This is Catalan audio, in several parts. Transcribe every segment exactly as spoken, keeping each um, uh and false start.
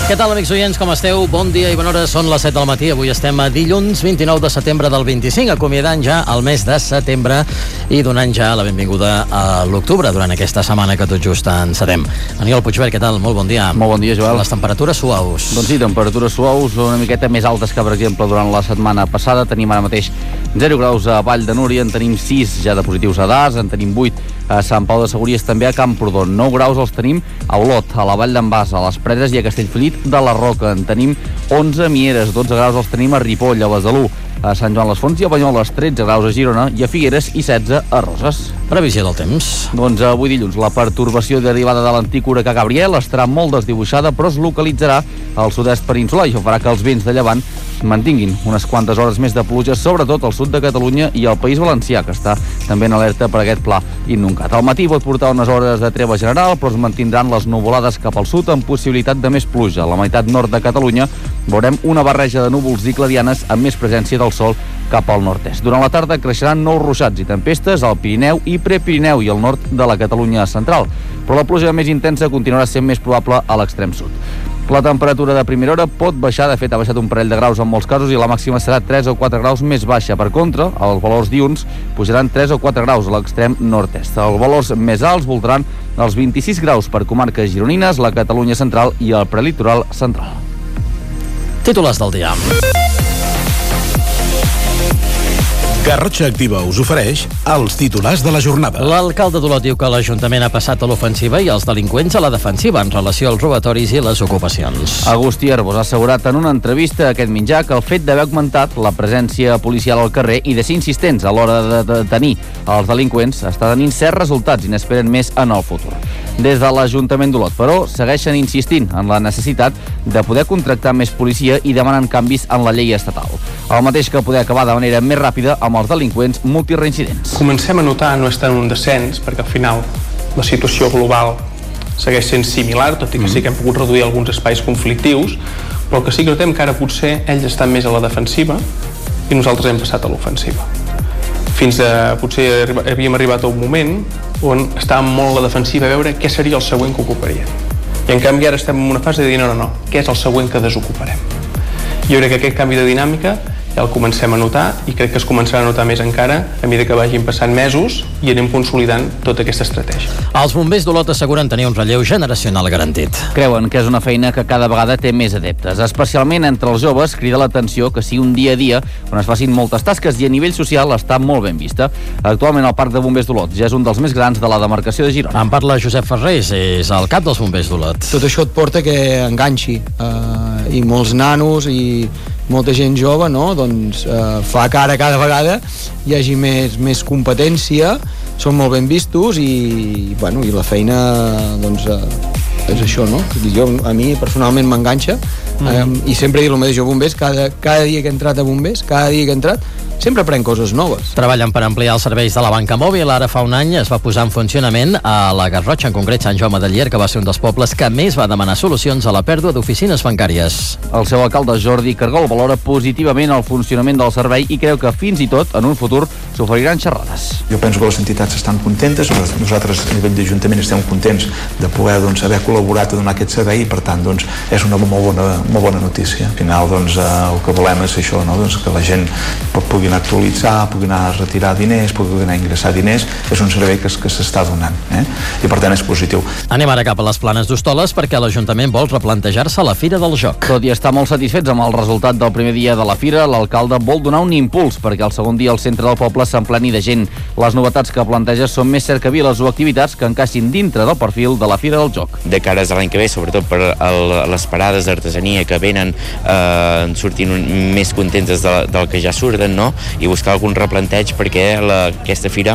Què tal, amics oients, com esteu? Bon dia i bona hora, són les set del matí. Avui estem a dilluns vint-i-nou de setembre del vint-i-cinc, acomiadant ja el mes de setembre i donant ja la benvinguda a l'octubre durant aquesta setmana que tot just encetem. Aniol Puigvert, què tal? Molt bon dia. Molt bon dia, Joel. Les temperatures suaus. Doncs sí, temperatures suaus una miqueta més altes que, per exemple, durant la setmana passada. Tenim ara mateix zero graus a Vall de Núria, en tenim sis ja de positius a Das, en tenim vuit a Sant Pau de Segúries, també a Camprodon. nou graus els tenim a Olot, a la Vall d'en Bas, a les Preses i a Castellfollit de la Roca. En tenim onze a Mieres, dotze graus els tenim a Ripoll, a Besalú, a Sant Joan les Fonts i a Banyoles, tretze graus a Girona i a Figueres i setze a Roses. Previsió del temps. Doncs avui dilluns la pertorbació derivada de l'antic huracà Gabriel estarà molt desdibuixada, però es localitzarà al sud-est peninsular i això farà que els vents de llevant mantinguin unes quantes hores més de pluja, sobretot al sud de Catalunya i al País Valencià, que està també en alerta per aquest pla innuncat. Al matí pot portar unes hores de treva general, però es mantindran les nuvolades cap al sud amb possibilitat de més pluja. A la meitat nord de Catalunya veurem una barreja de núvols i clarianes amb més presència del sol cap al nord-est. Durant la tarda creixeran nous ruixats i tempestes al Pirineu i Prepirineu i al nord de la Catalunya central, però la pluja més intensa continuarà sent més probable a l'extrem sud. La temperatura de primera hora pot baixar, de fet ha baixat un parell de graus en molts casos i la màxima serà tres o quatre graus més baixa. Per contra, els valors diürns pujaran tres o quatre graus a l'extrem nord-est. Els valors més alts voltaran els vint-i-sis graus per comarques gironines, la Catalunya central i el prelitoral central. Titulars del dia. Garrotxa Activa us ofereix els titulars de la jornada. L'alcalde d'Olot diu que l'Ajuntament ha passat a l'ofensiva i els delinqüents a la defensiva en relació als robatoris i les ocupacions. Agustí Arbós ha assegurat en una entrevista a aquest mitjà que el fet d'haver augmentat la presència policial al carrer i de ser insistents a l'hora de detenir els delinqüents està tenint certs resultats i n'esperen més en el futur. Des de l'Ajuntament d'Olot, però, segueixen insistint en la necessitat de poder contractar més policia i demanen canvis en la llei estatal. El mateix que poder acabar de manera més ràpida amb els delinqüents multireincidents. Comencem a notar no estar en un descens, perquè al final la situació global segueix sent similar, tot i que sí que hem pogut reduir alguns espais conflictius, però el que sí que notem que ara potser ells estan més a la defensiva i nosaltres hem passat a l'ofensiva. Fins a potser havíem arribat a un moment on estàvem molt a la defensiva a veure què seria el següent que ocuparien. I en canvi ara estem en una fase de dir no, no, no, què és el següent que desocuparem. Jo crec que aquest canvi de dinàmica ja el comencem a notar i crec que es començarà a notar més encara a mesura que vagin passant mesos i anem consolidant tota aquesta estratègia. Els bombers d'Olot asseguren tenir un relleu generacional garantit. Creuen que és una feina que cada vegada té més adeptes, especialment entre els joves. Crida l'atenció que sigui un dia a dia on es facin moltes tasques i a nivell social està molt ben vista. Actualment el Parc de Bombers d'Olot ja és un dels més grans de la demarcació de Girona. En parla Josep Ferrés, és el cap dels bombers d'Olot. Tot això et porta que enganxi eh, i molts nanos i molta gent jove, no? Doncs eh, fa que ara cada vegada hi hagi més, més competència, són molt ben vistos i, bueno, i la feina doncs, eh, és això, no? Jo, a mi personalment m'enganxa mm. eh, i sempre dic el mateix, jo bombers, cada, cada dia que he entrat a bombers, cada dia que he entrat sempre aprenc coses noves. Treballen per ampliar els serveis de la banca mòbil. Ara fa un any es va posar en funcionament a la Garrotxa, en concret Sant Jaume de Llier, que va ser un dels pobles que més va demanar solucions a la pèrdua d'oficines bancàries. El seu alcalde Jordi Cargol valora positivament el funcionament del servei i creu que fins i tot en un futur s'oferiran xerrades. Jo penso que les entitats estan contentes, nosaltres a nivell d'Ajuntament estem contents de poder doncs, haver col·laborat a donar aquest servei i per tant doncs, és una molt bona, molt bona notícia. Al final doncs, eh, el que volem és això, no? Doncs, que la gent pugui anar a actualitzar, pugui anar a retirar diners, pugui anar a ingressar diners, és un servei que, que s'està donant eh? I per tant és positiu. Anem ara cap a les Planes d'Hostoles perquè l'Ajuntament vol replantejar-se la Fira del Joc. Tot i estar molt satisfets amb el resultat del primer dia de la Fira, l'alcalde vol donar un impuls perquè el segon dia al centre del poble s'empleni de gent. Les novetats que planteja són més cercaviles o activitats que encaixin dintre del perfil de la Fira del Joc. De cares a l'any que ve, sobretot per el, les parades d'artesania que venen eh, sortint més contentes de, del que ja surten, no? I buscar algun replanteig perquè la, aquesta fira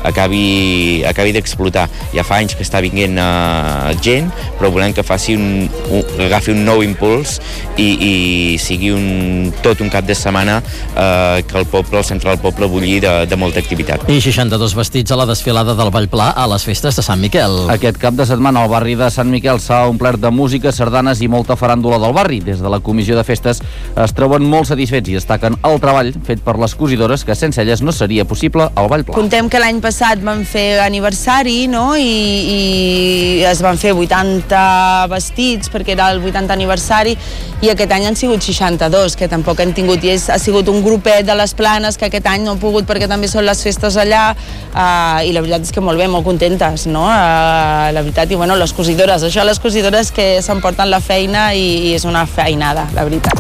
acabi, acabi d'explotar. Ja fa anys que està vinguent uh, gent, però volem que faci un, un, agafi un nou impuls i, i sigui un, tot un cap de setmana uh, que el poble, el centre del poble bulli de, de molta activitat. I seixanta-dos vestits a la desfilada del Vallpla a les festes de Sant Miquel. Aquest cap de setmana al barri de Sant Miquel s'ha omplert de música, sardanes i molta faràndula del barri. Des de la comissió de festes es troben molt satisfets i destaquen el treball fet per les les cosidores que sense elles no seria possible el Ball Pla. Contem que l'any passat vam fer aniversari, no?, i, i es van fer vuitanta vestits perquè era el vuitanta aniversari, i aquest any han sigut seixanta-dos, que tampoc hem tingut, i és, ha sigut un grupet de les Planes que aquest any no ha pogut perquè també són les festes allà, uh, i la veritat és que molt bé, molt contentes, no?, uh, la veritat, i bueno, les cosidores, això les cosidores que s'emporten la feina i, i és una feinada, la veritat.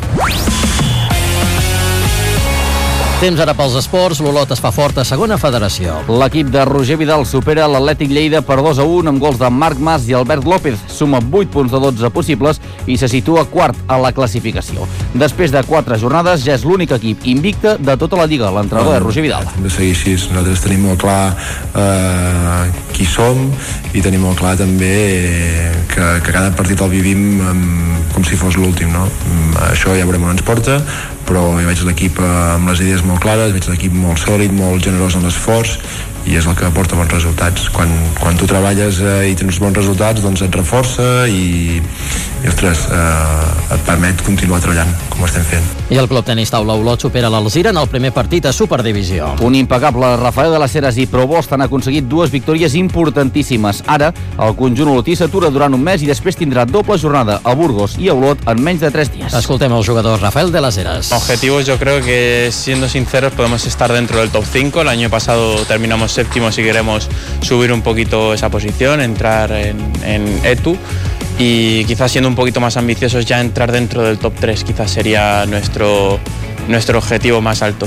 Temps ara pels esports, l'Olot es fa fort a segona federació. L'equip de Roger Vidal supera l'Atlètic Lleida per dos a un amb gols de Marc Mas i Albert López. Suma vuit punts de dotze possibles i se situa quart a la classificació. Després de quatre jornades ja és l'únic equip invicte de tota la Lliga, l'entrenador de Roger Vidal. Hem de seguir així. Nosaltres tenim molt clar eh, qui som i tenim molt clar també que, que cada partit el vivim eh, com si fos l'últim, no? Això ja veurem on ens porta, però hi veig l'equip amb les idees molt clares, veig l'equip molt sòlid, molt generós en l'esforç, i és el que porta bons resultats. Quan, quan tu treballes eh, i tens bons resultats, doncs et reforça i, i ostres, eh, et permet continuar treballant com estem fent. I el Club Tenis Taula Olot supera l'Alzira en el primer partit a Superdivisió. Un impecable Rafael de les Heres i Provost han aconseguit dues victòries importantíssimes. Ara, el conjunt olotí s'atura durant un mes i després tindrà doble jornada a Burgos i a Olot en menys de tres dies. Escoltem el jugador Rafael de les Heres. Objetivos, yo creo que, siendo sinceros, podemos estar dentro del top cinco. El año pasado terminamos séptimos y queremos subir un poquito esa posición, entrar en, en E T U y quizás siendo un poquito más ambiciosos ya entrar dentro del top tres, quizás sería nuestro, nuestro objetivo más alto.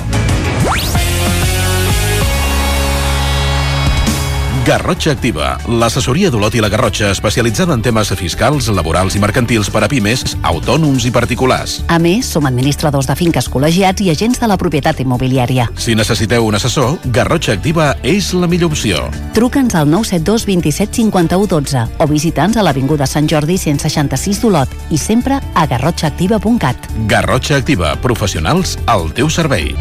Garrotxa Activa, l'assessoria d'Olot i la Garrotxa especialitzada en temes fiscals, laborals i mercantils per a pimes, autònoms i particulars. A més, som administradors de finques col·legiats i agents de la propietat immobiliària. Si necessiteu un assessor, Garrotxa Activa és la millor opció. Truca'ns al nou set dos vint set cinquanta-u dotze o visita'ns a l'Avinguda Sant Jordi cent seixanta-sis d'Olot i sempre a garrotxa activa punt cat. Garrotxa Activa, professionals al teu servei.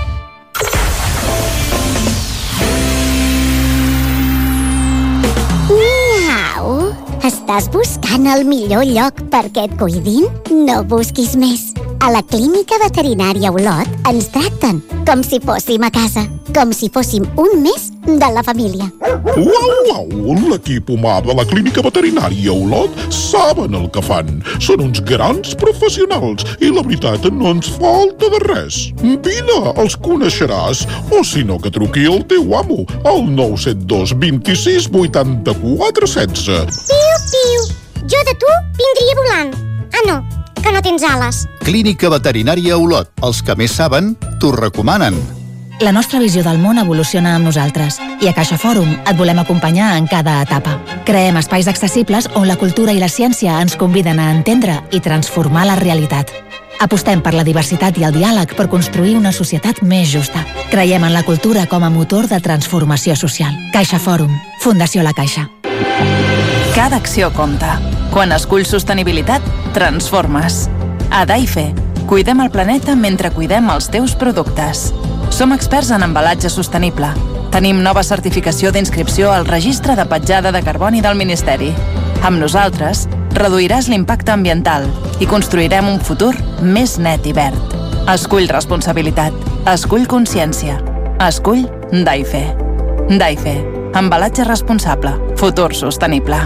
Estàs buscant el millor lloc perquè et cuidin? No busquis més. A la Clínica Veterinària Olot ens tracten com si fóssim a casa, com si fóssim un més de la família. Uau, uau! L'equip humà de la Clínica Veterinària Olot saben el que fan. Són uns grans professionals i la veritat no ens falta de res. Vine, els coneixeràs. O si no, que truqui el teu amo al nou set dos vint sis vuitanta-quatre setze. Piu, piu! Jo de tu vindria volant. Ah, no, que no tens ales. Clínica Veterinària Olot. Els que més saben, t'ho recomanen. La nostra visió del món evoluciona amb nosaltres i a Caixa Fòrum et volem acompanyar en cada etapa. Creem espais accessibles on la cultura i la ciència ens conviden a entendre i transformar la realitat. Apostem per la diversitat i el diàleg per construir una societat més justa. Creiem en la cultura com a motor de transformació social. Caixa Fòrum. Fundació La Caixa. Cada acció compta. Quan esculls sostenibilitat, transformes. A Daife, cuidem el planeta mentre cuidem els teus productes. Som experts en embalatge sostenible. Tenim nova certificació d'inscripció al Registre de Petjada de Carboni del Ministeri. Amb nosaltres, reduiràs l'impacte ambiental i construirem un futur més net i verd. Escull responsabilitat. Escull consciència. Escull Daife. Daife. Embalatge responsable. Futur sostenible.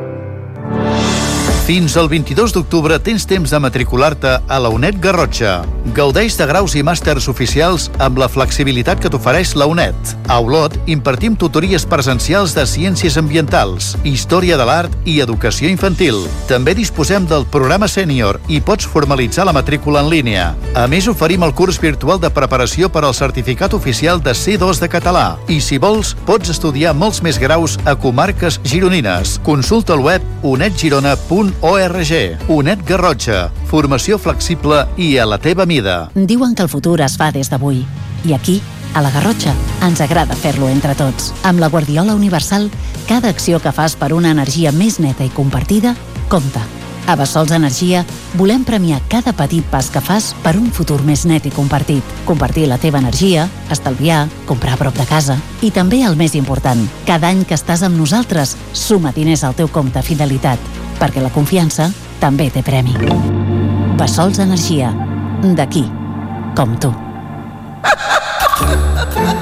Fins al vint-i-dos d'octubre tens temps de matricular-te a la UNED Garrotxa. Gaudeix de graus i màsters oficials amb la flexibilitat que t'ofereix la UNED. A Olot impartim tutories presencials de ciències ambientals, història de l'art i educació infantil. També disposem del programa sènior i pots formalitzar la matrícula en línia. A més, oferim el curs virtual de preparació per al certificat oficial de C dos de català. I si vols, pots estudiar molts més graus a comarques gironines. Consulta el web unedgirona punt org. UNED Garrotxa. Formació flexible i a la teva mida. Diuen que el futur es fa des d'avui. I aquí, a la Garrotxa, ens agrada fer-lo entre tots. Amb la Guardiola Universal, cada acció que fas per una energia més neta i compartida, compta. A Bessols Energia volem premiar cada petit pas que fas per un futur més net i compartit. Compartir la teva energia, estalviar, comprar a prop de casa. I també el més important, cada any que estàs amb nosaltres, suma diners al teu compte Fidelitat, perquè la confiança també té premi. Bessols Energia. D'aquí, com tu.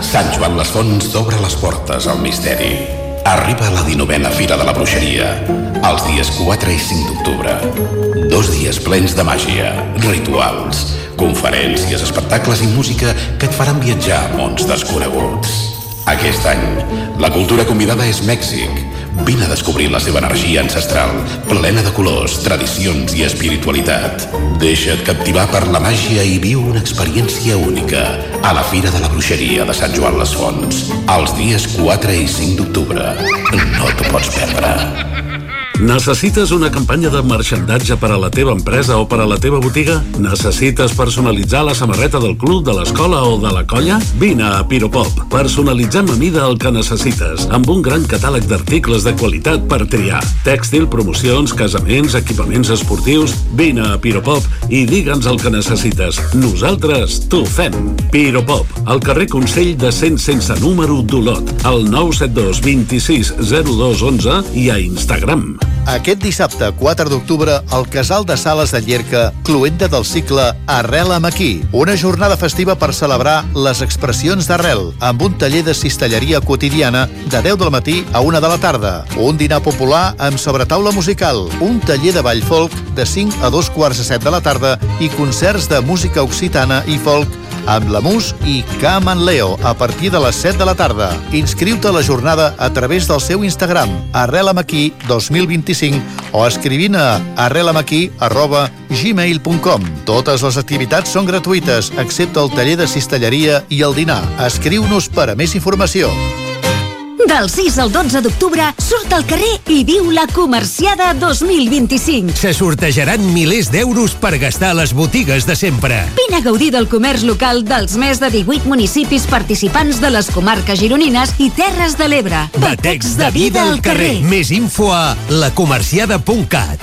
Sant Joan les Fonts t'obre les portes al misteri. Arriba la dinovena Fira de la Bruixeria, els dies quatre i cinc d'octubre. Dos dies plens de màgia, rituals, conferències, espectacles i música que et faran viatjar a mons desconeguts. Aquest any, la cultura convidada és Mèxic. Vine a descobrir la seva energia ancestral, plena de colors, tradicions i espiritualitat. Deixa't captivar per la màgia i viu una experiència única a la Fira de la Bruixeria de Sant Joan les Fonts, els dies quatre i cinc d'octubre. No t'ho pots perdre. Necessites una campanya de marxandatge per a la teva empresa o per a la teva botiga? Necessites personalitzar la samarreta del club, de l'escola o de la colla? Vine a Piropop. Personalitzem a mida el que necessites, amb un gran catàleg d'articles de qualitat per triar. Tèxtil, promocions, casaments, equipaments esportius... Vine a Piropop i digue'ns el que necessites. Nosaltres t'ho fem. Piropop, al carrer Consell de cent sense número d'Olot, al nou set dos vint-i-sis zero dos onze i a Instagram. Aquest dissabte, quatre d'octubre, al Casal de Sales de Llierca, cloenda del cicle Arrela'm aquí, una jornada festiva per celebrar les expressions d'arrel, amb un taller de cistelleria quotidiana de deu del matí a una de la tarda, un dinar popular amb sobretaula musical, un taller de ball folk de cinc a dos quarts de set de la tarda i concerts de música occitana i folk amb la Mus i Cam and Leo a partir de les set de la tarda. Inscriu-te a la jornada a través del seu Instagram, arrela'm aquí dos mil vint-i-cinc, o escrivint a arrelamaquí arroba gmail punt com. Totes les activitats són gratuïtes, excepte el taller de cistelleria i el dinar. Escriu-nos per a més informació. Del sis al dotze d'octubre, surt al carrer i viu la Comerciada dos mil vint-i-cinc. Se sortejaran milers d'euros per gastar a les botigues de sempre. Vine a gaudir del comerç local dels més de divuit municipis participants de les comarques gironines i Terres de l'Ebre. Batecs de vida al carrer. Més info a lacomerciada punt cat.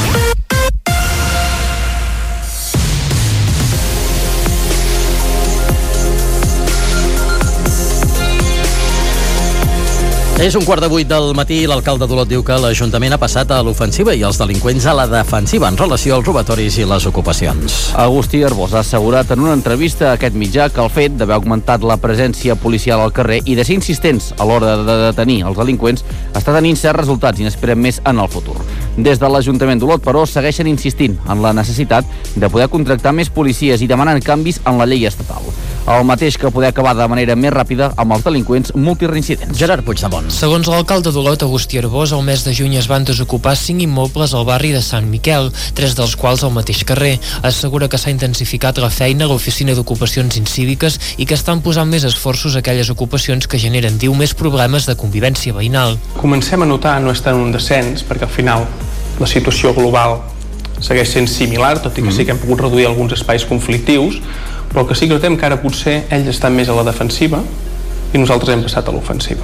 És un quart de vuit del matí i l'alcalde d'Olot diu que l'Ajuntament ha passat a l'ofensiva i els delinqüents a la defensiva en relació als robatoris i les ocupacions. Agustí Arbós ha assegurat en una entrevista a aquest mitjà que el fet d'haver augmentat la presència policial al carrer i de ser insistents a l'hora de detenir els delinqüents està tenint certs resultats i n'esperem més en el futur. Des de l'Ajuntament d'Olot, però, segueixen insistint en la necessitat de poder contractar més policies i demanen canvis en la llei estatal. El mateix que poder acabar de manera més ràpida amb els delinqüents multireincidents. Gerard Puigdemont. Segons l'alcalde d'Olot, Agustí Arbós, el mes de juny es van desocupar cinc immobles al barri de Sant Miquel, tres dels quals al mateix carrer. Assegura que s'ha intensificat la feina a l'oficina d'ocupacions incíviques i que estan posant més esforços a aquelles ocupacions que generen, diu, més problemes de convivència veïnal. Comencem a notar, no és tant un descens, perquè al final la situació global segueix sent similar, tot i que sí que hem pogut reduir alguns espais conflictius, però el que sí que notem que ara potser ells estan més a la defensiva i nosaltres hem passat a l'ofensiva.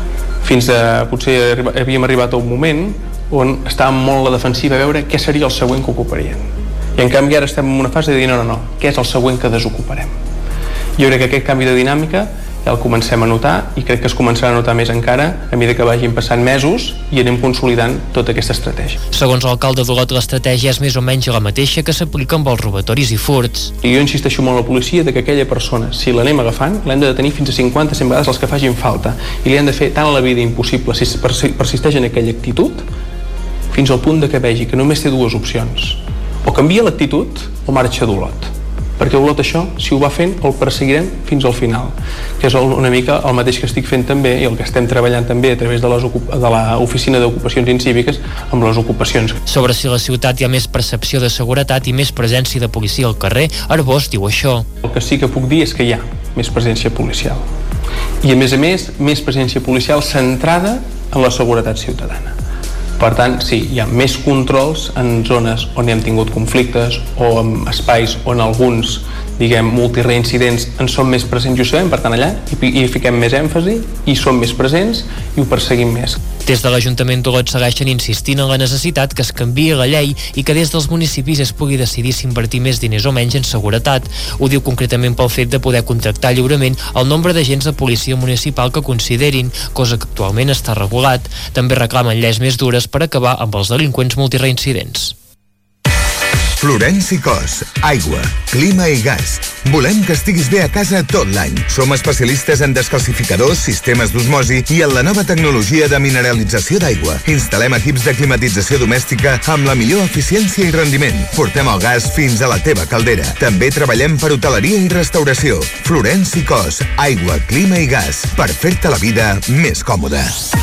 Fins a, potser havíem arribat a un moment on estàvem molt a la defensiva a veure què seria el següent que ocuparien. I en canvi ara estem en una fase de dir no, no, no, què és el següent que desocuparem. Jo crec que aquest canvi de dinàmica ja el comencem a notar i crec que es començarà a notar més encara a mesura que vagin passant mesos i anem consolidant tota aquesta estratègia. Segons l'alcalde d'Olot, l'estratègia és més o menys la mateixa que s'aplica amb els robatoris i furts. I jo insisteixo molt a la policia de que aquella persona, si l'anem agafant, l'hem de detenir fins a cinquanta cent vegades els que facin falta i li han de fer tant a la vida impossible si persisteix en aquella actitud fins al punt de que vegi que només té dues opcions: o canvia l'actitud o marxa d'Olot. Perquè Olot això, si ho va fent, el perseguirem fins al final, que és una mica el mateix que estic fent també i el que estem treballant també a través de l'oficina d'ocupacions incíviques amb les ocupacions. Sobre si a la ciutat hi ha més percepció de seguretat i més presència de policia al carrer, Arbós diu això. El que sí que puc dir és que hi ha més presència policial i a més a més, més presència policial centrada en la seguretat ciutadana. Per tant, sí, hi ha més controls en zones on hi hem tingut conflictes o en espais on alguns, diguem, multireincidents en són més presents i ho sabem, per tant allà hi, hi fiquem més èmfasi i som més presents i ho perseguim més. Des de l'Ajuntament d'Olot segueixen insistint en la necessitat que es canviï la llei i que des dels municipis es pugui decidir si invertir més diners o menys en seguretat. Ho diu concretament pel fet de poder contractar lliurement el nombre d'agents de policia municipal que considerin, cosa que actualment està regulat. També reclamen lleis més dures per acabar amb els delinqüents multireincidents. Florenci Cos, aigua, clima i gas. Volem que estiguis bé a casa tot l'any. Som especialistes en descalcificadors, sistemes d'osmosi i en la nova tecnologia de mineralització d'aigua. Instal·lem equips de climatització domèstica amb la millor eficiència i rendiment. Portem el gas fins a la teva caldera. També treballem per hoteleria i restauració. Florenci Cos, aigua, clima i gas. Per fer-te la vida més còmoda.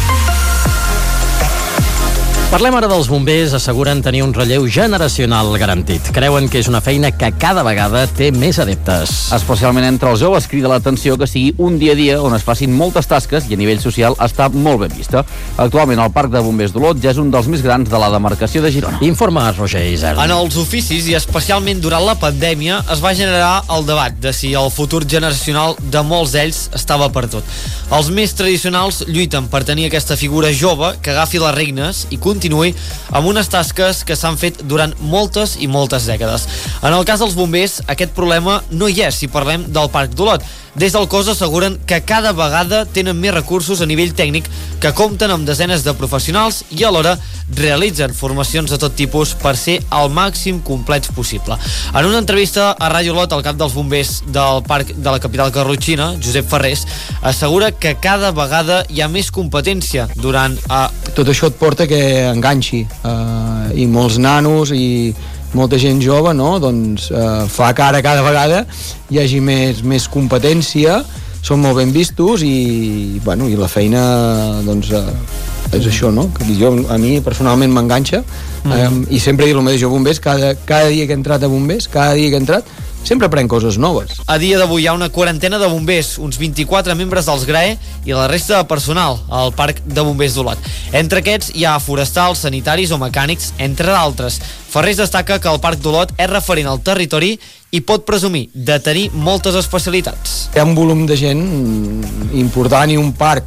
Parlem ara dels bombers. Asseguren tenir un relleu generacional garantit. Creuen que és una feina que cada vegada té més adeptes. Especialment entre els joves crida l'atenció que sigui un dia a dia on es facin moltes tasques i a nivell social està molt ben vista. Actualment el Parc de Bombers d'Olot ja és un dels més grans de la demarcació de Girona. Informa Roger Isern. En els oficis i especialment durant la pandèmia es va generar el debat de si el futur generacional de molts d'ells estava per tot. Els més tradicionals lluiten per tenir aquesta figura jove que agafi les regnes i continuï amb unes tasques que s'han fet durant moltes i moltes dècades. En el cas dels bombers, aquest problema no hi és si parlem del Parc d'Olot. Des del cos asseguren que cada vegada tenen més recursos a nivell tècnic, que compten amb desenes de professionals i alhora realitzen formacions de tot tipus per ser el màxim complets possible. En una entrevista a Ràdio Olot, el cap dels bombers del Parc de la capital garrotxina, Josep Ferrés, assegura que cada vegada hi ha més competència durant... Eh... Tot això et porta que enganxi eh, i molts nanos i molta gent jove, no? Doncs eh, fa que ara cada vegada hi hagi més, més competència, són molt ben vistos i, bueno, i la feina doncs, eh, és això, no? Que jo, a mi personalment m'enganxa mm. eh, i sempre dic el mateix, jo bombers, cada, cada dia que he entrat a bombers, cada dia que he entrat sempre aprenc coses noves. A dia d'avui hi ha una quarantena de bombers, uns vint-i-quatre membres dels G R A E i la resta de personal al Parc de Bombers d'Olot. Entre aquests hi ha forestals, sanitaris o mecànics, entre d'altres. Ferrés destaca que el Parc d'Olot és referent al territori i pot presumir de tenir moltes especialitats. Hi ha un volum de gent important i un parc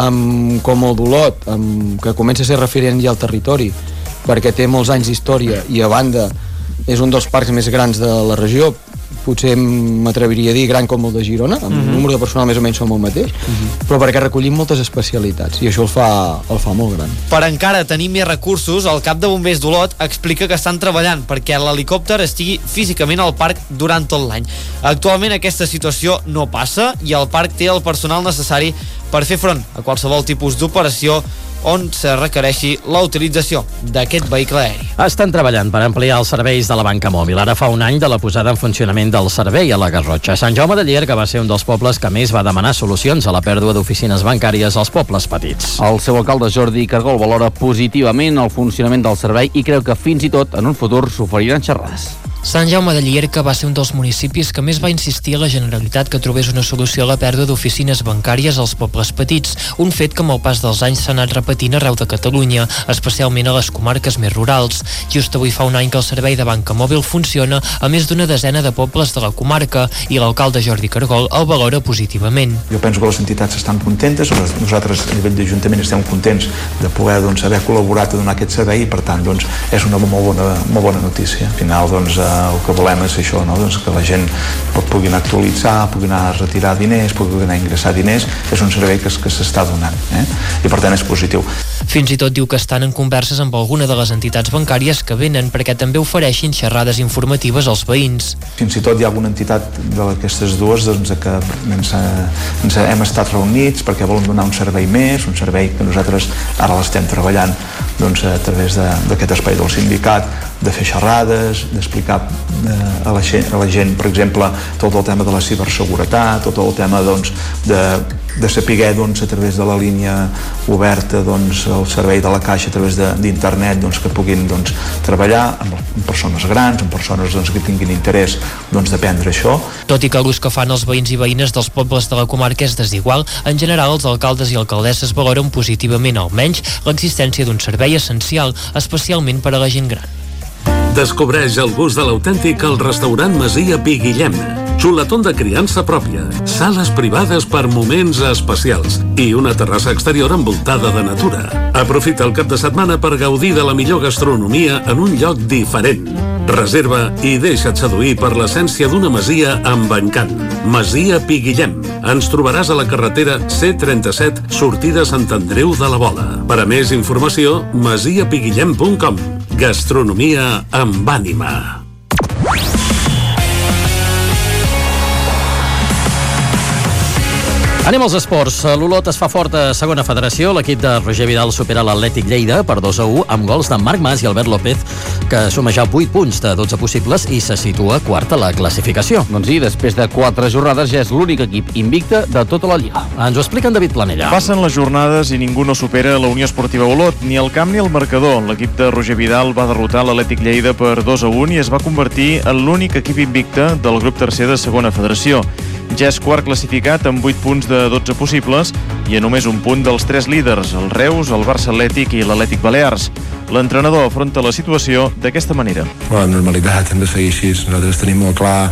um, com el d'Olot, um, que comença a ser referent ja al territori, perquè té molts anys d'història i a banda és un dels parcs més grans de la regió, potser m'atreviria a dir gran com el de Girona, amb uh-huh. el número de personal més o menys som el mateix, uh-huh. però perquè recollim moltes especialitats i això el fa, el fa molt gran. Per encara tenir més recursos, el cap de bombers d'Olot explica que estan treballant perquè l'helicòpter estigui físicament al parc durant tot l'any. Actualment aquesta situació no passa i el parc té el personal necessari per fer front a qualsevol tipus d'operació on se requereixi la utilització d'aquest vehicle aeri. Estan treballant per ampliar els serveis de la banca mòbil. Ara fa un any de la posada en funcionament del servei a la Garrotxa. Sant Jaume de Llierca va ser un dels pobles que més va demanar solucions a la pèrdua d'oficines bancàries als pobles petits. El seu alcalde Jordi Cargol valora positivament el funcionament del servei i creu que fins i tot en un futur s'oferiran xerrades. Sant Jaume de Llierca va ser un dels municipis que més va insistir a la Generalitat que trobés una solució a la pèrdua d'oficines bancàries als pobles petits, un fet que amb el pas dels anys s'ha anat repetint arreu de Catalunya, especialment a les comarques més rurals. Just avui fa un any que el servei de banca mòbil funciona a més d'una desena de pobles de la comarca i l'alcalde Jordi Cargol el valora positivament. Jo penso que les entitats estan contentes, nosaltres a nivell d'Ajuntament estem contents de poder doncs, haver col·laborat a donar aquest servei i per tant doncs, és una molt bona, molt bona notícia. Al final doncs, el que volem és això, no? Doncs que la gent pugui anar a actualitzar, pugui anar a retirar diners, pugui anar a ingressar diners, és un servei que, que s'està donant, eh? I per tant és positiu. Fins i tot diu que estan en converses amb alguna de les entitats bancàries que venen perquè també ofereixin xerrades informatives als veïns. Fins i tot hi ha alguna entitat d'aquestes dues doncs, que ens, ens hem estat reunits perquè volen donar un servei més, un servei que nosaltres ara l'estem treballant doncs, a través d'aquest espai del sindicat, de fer xerrades, d'explicar eh, a, la gent, a la gent, per exemple, tot el tema de la ciberseguretat, tot el tema doncs, de, de saber doncs, a través de la línia oberta doncs, el servei de la Caixa a través d'internet doncs, que puguin doncs, treballar amb, amb persones grans, amb persones doncs, que tinguin interès doncs, d'aprendre això. Tot i que l'ús que fan els veïns i veïnes dels pobles de la comarca és desigual, en general els alcaldes i alcaldesses valoren positivament almenys l'existència d'un servei essencial, especialment per a la gent gran. Descobreix el gust de l'autèntic al restaurant Masia Pi Guillem. Xuletón de criança pròpia, sales privades per moments especials i una terrassa exterior envoltada de natura. Aprofita el cap de setmana per gaudir de la millor gastronomia en un lloc diferent. Reserva i deixa't seduir per l'essència d'una masia amb encant. Masia Pi Guillem. Ens trobaràs a la carretera C trenta-set, sortida Sant Andreu de la Vola. Per a més informació, masia pi guillem punt com. Gastronomia amb ànima. Anem als esports. L'Olot es fa fort a segona federació. L'equip de Roger Vidal supera l'Atlètic Lleida per dos a u amb gols de Marc Mas i Albert López, que suma ja vuit punts de dotze possibles i se situa quart a la classificació. Doncs sí, després de quatre jornades ja és l'únic equip invicte de tota la Lliga. Ens ho explica en David Planella. Passen les jornades i ningú no supera la Unió Esportiva Olot, ni el camp ni el marcador. L'equip de Roger Vidal va derrotar l'Atlètic Lleida per dos a un i es va convertir en l'únic equip invicte del grup tercer de segona federació. Ja és quart classificat amb vuit punts de dotze possibles i a només un punt dels tres líders, el Reus, el Barça Atlètic i l'Atlètic Balears. L'entrenador afronta la situació d'aquesta manera. La normalitat, hem de seguir així. Nosaltres tenim molt clar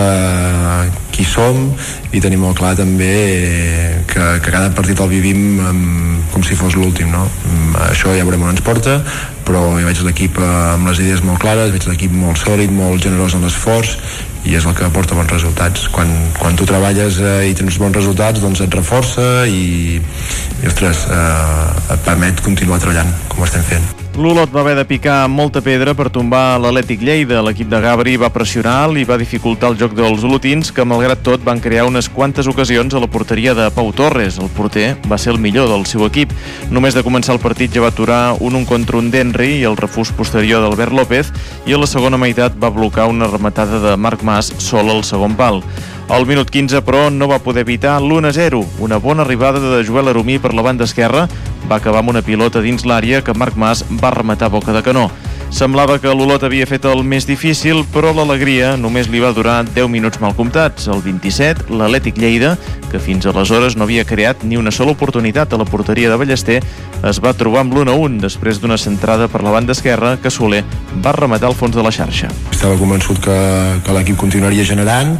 eh, qui som i tenim molt clar també que, que cada partit el vivim um, com si fos l'últim, no? Um, això ja veurem on ens porta, però jo veig l'equip eh, amb les idees molt clares, veig l'equip molt sòlid, molt generós en l'esforç i és el que porta bons resultats. Quan, quan tu treballes eh, i tens bons resultats, doncs et reforça i, i ostres, eh, et permet continuar treballant com estem fent. L'Olot va haver de picar amb molta pedra per tombar l'Atlètic Lleida. L'equip de Gabri va pressionar i va dificultar el joc dels olotins, que malgrat tot van crear unes quantes ocasions a la porteria de Pau Torres. El porter va ser el millor del seu equip. Només de començar el partit ja va aturar un un contra un d'Henry i el refús posterior d'Albert López, i a la segona meitat va blocar una rematada de Marc Mas sol al segon pal. Al minut quinze, però, no va poder evitar l'u a zero. Una bona arribada de Joel Aromí per la banda esquerra va acabar amb una pilota dins l'àrea que Marc Mas va rematar a boca de canó. Semblava que l'Olot havia fet el més difícil, però l'alegria només li va durar deu minuts mal comptats. Al vint-i-set, l'Atlètic Lleida, que fins aleshores no havia creat ni una sola oportunitat a la porteria de Ballester, es va trobar amb l'u a un després d'una centrada per la banda esquerra que Soler va rematar al fons de la xarxa. Estava convençut que, que l'equip continuaria generant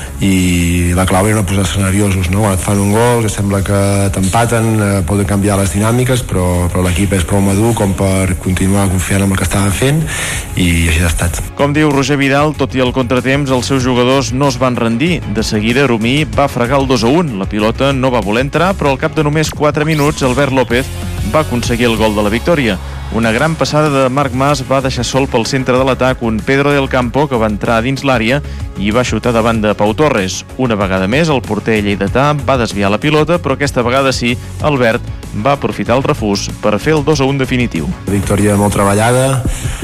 i la clau era no posar-se nerviosos, no? Quan et fan un gol, sembla que t'empaten, eh, poden canviar les dinàmiques, però, però l'equip és prou madur com per continuar confiant en el que estava fent i així ha estat. Com diu Roger Vidal, tot i el contratemps, els seus jugadors no es van rendir. De seguida, Aromí va fregar el dos a un. La pilota no va voler entrar, però al cap de només quatre minuts, Albert López va aconseguir el gol de la victòria. Una gran passada de Marc Mas va deixar sol pel centre de l'atac un Pedro del Campo que va entrar dins l'àrea i va xutar davant de Pau Torres. Una vegada més, el porter lleidatà va desviar la pilota, però aquesta vegada sí, Albert va aprofitar el refús per fer el dos a un definitiu. Victòria molt treballada,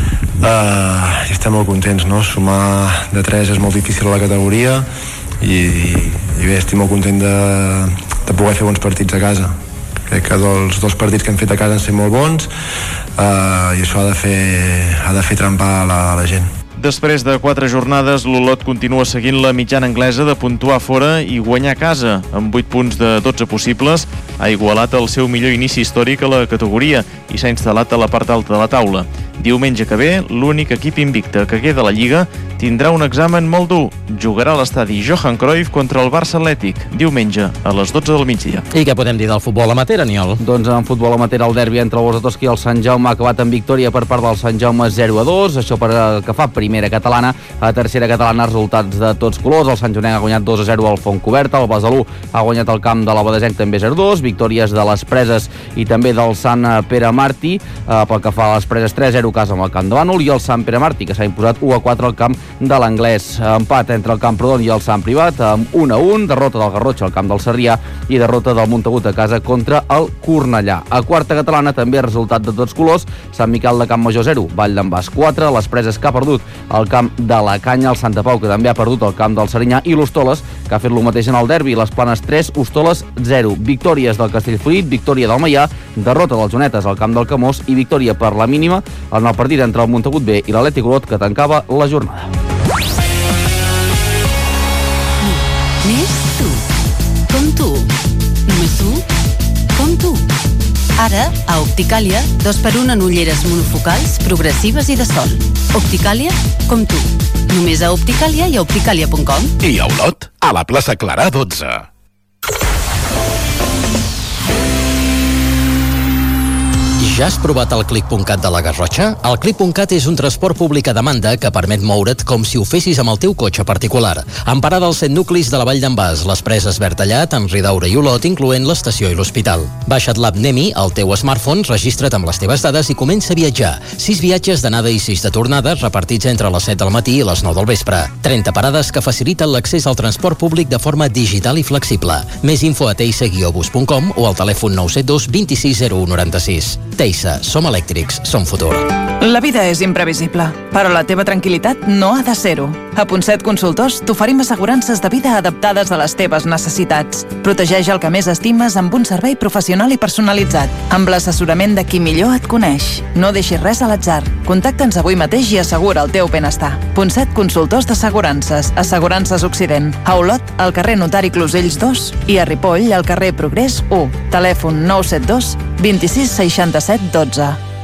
uh, i estem molt contents, no? Sumar de tres és molt difícil a la categoria i, i bé, estic molt content de, de poder fer bons partits a casa. Crec que els dos partits que hem fet a casa han sigut molt bons uh, i això ha de fer, ha de fer trempar la, la gent. Després de quatre jornades, l'Olot continua seguint la mitjana anglesa de puntuar fora i guanyar a casa. Amb vuit punts de dotze possibles, ha igualat el seu millor inici històric a la categoria i s'ha instal·lat a la part alta de la taula. Diumenge que ve, l'únic equip invicte que queda a la Lliga tindrà un examen molt dur. Jugarà a l'estadi Johan Cruyff contra el Barça Atlètic, diumenge a les dotze del migdia. I què podem dir del futbol amateur, Aniol? Doncs en futbol amateur el derbi entre el Borsatoski i el Sant Jaume ha acabat amb victòria per part del Sant Jaume zero a dos, això per que fa primera catalana. A tercera catalana, resultats de tots colors. El Sant Joanenc ha guanyat dos a zero al Fontcoberta, el Besalú ha guanyat el camp de l'Abadesenc també zero a dos, victòries de les Preses i també del Sant Pere Martí, eh, pel que fa a les Preses tres a zero casa amb el camp de Bànol, i el Sant Pere Martí, que s'ha imposat u a quatre al camp de l'Anglès. Empat entre el Camp Rodon i el Sant Privat amb un a un, derrota del Garrotxa al camp del Sarrià i derrota del Montagut a casa contra el Cornellà. A quarta catalana també resultat de tots colors. Sant Miquel de Campmajor zero, Vall d'en Bas quatre, les Preses que ha perdut el camp de la Canya, el Santa Pau que també ha perdut el camp del Serinyà i l'Hostoles que ha fet el mateix en el derbi, les Planes tres, Hostoles zero. Victòries del Castellfollit, victòria del Maià, derrota dels Jonetes al camp del Camós i victòria per la mínima en el partit entre el Montagut B i l'Atlètic Olot que tancava la jornada. Més tu, com tu, només tu, com tu. Ara, a Opticàlia, dos per un en ulleres monofocals, progressives i de sol. Opticàlia, com tu. Només a Opticàlia i a opticàlia punt com. I a Olot, a la plaça Clarà dotze. Ja has provat el clic punt cat de la Garrotxa? El clic punt cat és un transport públic a demanda que permet moure't com si ho fessis amb el teu cotxe particular. En parada als set nuclis de la Vall d'en Bas, les Preses, Bertallat, en Ridaura i Olot, incloent l'estació i l'hospital. Baixa't l'app Nemi al teu smartphone, registra't amb les teves dades i comença a viatjar. Sis viatges d'anada i sis de tornada repartits entre les set del matí i les nou del vespre. trenta parades que faciliten l'accés al transport públic de forma digital i flexible. Més info a teisa guió bus punt com o al telèfon nou set dos vint sis zero u noranta sis. Teisa, som elèctrics, som futur. La vida és imprevisible, però la teva tranquil·litat no ha de ser-ho. A Ponset Consultors t'oferim assegurances de vida adaptades a les teves necessitats. Protegeix el que més estimes amb un servei professional i personalitzat, amb l'assessorament de qui millor et coneix. No deixis res a l'atzar. Contacta'ns avui mateix i assegura el teu benestar. Ponset Consultors d'Assegurances, Assegurances Occident. A Olot, al carrer Notari Closells dos i a Ripoll, al carrer Progrés u. Telèfon nou set dos vint sis seixanta-set dotze.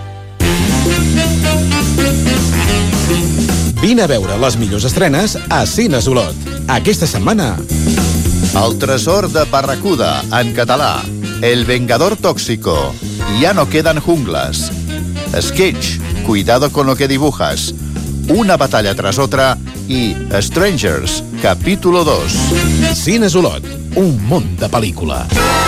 Vine a veure les millors estrenes a Cines Olot. Aquesta setmana... El tresor de Barracuda, en català. El vengador tóxico. Ya no quedan junglas. Sketch. Cuidado con lo que dibujas. Una batalla tras otra. I Strangers, capítulo dos. Cines Olot. Un món de pel·lícula.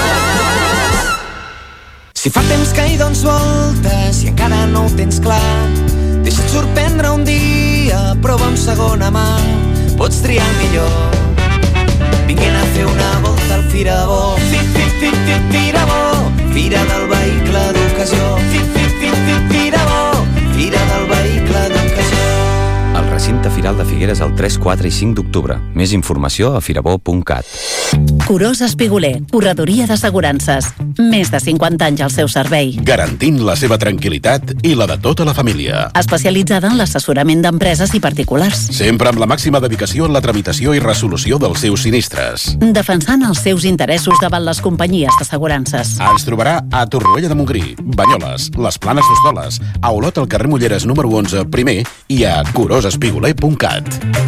Si fa temps que hi dones voltes i encara no ho tens clar, deixa't sorprendre un dia, prova un segon a mà, pots triar el millor. Vinguent a fer una volta al Firabó. Fi, fi, fi, fi, Firabó, Fira del Vehicle d'Ocasió. Fi, fi, fi, fi, Firabó, Fira del Vehicle d'Ocasió. El recinte Firal de Figueres el tres, quatre i cinc d'octubre. Més informació a firabó punt cat. Curós Espiguler, corredoria d'assegurances. Més de cinquanta anys al seu servei. Garantint la seva tranquil·litat i la de tota la família. Especialitzada en l'assessorament d'empreses i particulars. Sempre amb la màxima dedicació en la tramitació i resolució dels seus sinistres. Defensant els seus interessos davant les companyies d'assegurances. Ens trobarà a Torroella de Montgrí, Banyoles, les Planes d'Hostoles, a Olot al carrer Mulleres número onze, primer, i a curós espiguler punt cat.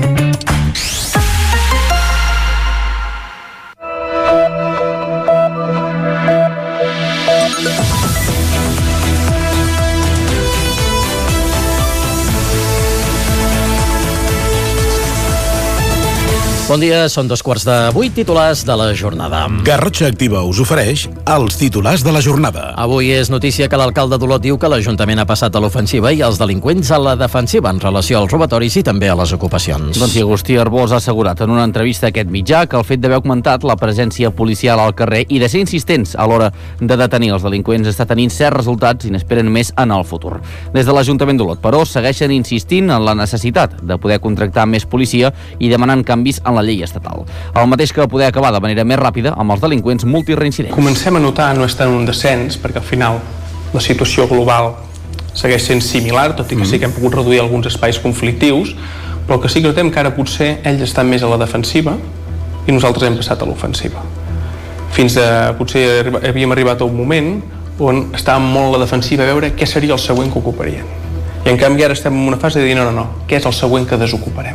Bon dia, són dos quarts de vuit, titulars de la jornada. Garrotxa Activa us ofereix els titulars de la jornada. Avui és notícia que l'alcalde d'Olot diu que l'Ajuntament ha passat a l'ofensiva i els delinqüents a la defensiva en relació als robatoris i també a les ocupacions. Doncs sí, Agustí Arbós ha assegurat en una entrevista a aquest mitjà que el fet d'haver augmentat la presència policial al carrer i de ser insistents a l'hora de detenir els delinqüents està tenint certs resultats i n'esperen més en el futur. Des de l'Ajuntament d'Olot, però, segueixen insistint en la necessitat de poder contractar més policia i demanant canvis en la la llei estatal. El mateix que poder acabar de manera més ràpida amb els delinqüents multireincidents. Comencem a notar no estar en un descens, perquè al final la situació global segueix sent similar, tot i que sí que hem pogut reduir alguns espais conflictius, però el que sí que notem que ara potser ells estan més a la defensiva i nosaltres hem passat a l'ofensiva. Fins a potser havíem arribat a un moment on estàvem molt a la defensiva a veure què seria el següent que ocuparien. I en canvi ara estem en una fase de dir no, no, no, què és el següent que desocuparem?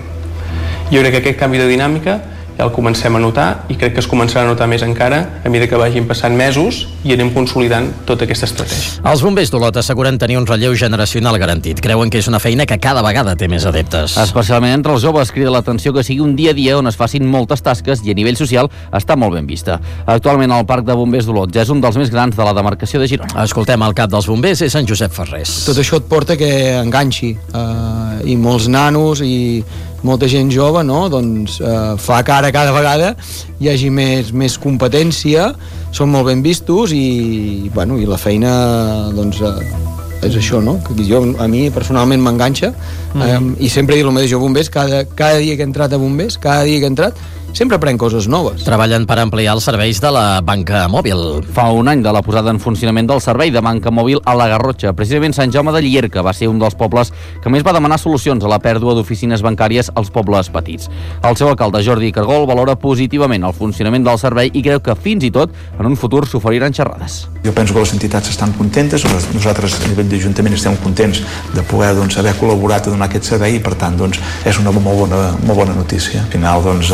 Jo crec que aquest canvi de dinàmica ja el comencem a notar i crec que es començarà a notar més encara a mesura que vagin passant mesos i anem consolidant tota aquesta estratègia. Els bombers d'Olot asseguren tenir un relleu generacional garantit. Creuen que és una feina que cada vegada té més adeptes. Especialment entre els joves crida l'atenció que sigui un dia a dia on es facin moltes tasques i a nivell social està molt ben vista. Actualment el Parc de Bombers d'Olot ja és un dels més grans de la demarcació de Girona. Escoltem el cap dels bombers, és en Josep Ferrés. Tot això et porta que enganxi eh, i molts nanos i molta gent jove, no? Doncs eh, fa cara cada vegada hi hagi més, més competència, són molt ben vistos i, bueno, i la feina doncs, eh, és això, no? Que jo, a mi personalment m'enganxa mm. eh, i sempre dic el mateix, jo bombers, cada, cada dia que he entrat a bombers, cada dia que he entrat sempre aprenc coses noves. Treballen per ampliar els serveis de la banca mòbil. Fa un any de la posada en funcionament del servei de banca mòbil a la Garrotxa. Precisament Sant Jaume de Llierca va ser un dels pobles que més va demanar solucions a la pèrdua d'oficines bancàries als pobles petits. El seu alcalde, Jordi Cargol, valora positivament el funcionament del servei i creu que fins i tot en un futur s'oferiran xerrades. Jo penso que les entitats estan contentes, nosaltres a nivell d'Ajuntament estem contents de poder doncs, haver col·laborat a donar aquest servei i per tant doncs, és una molt bona, molt bona notícia. Al final doncs, el que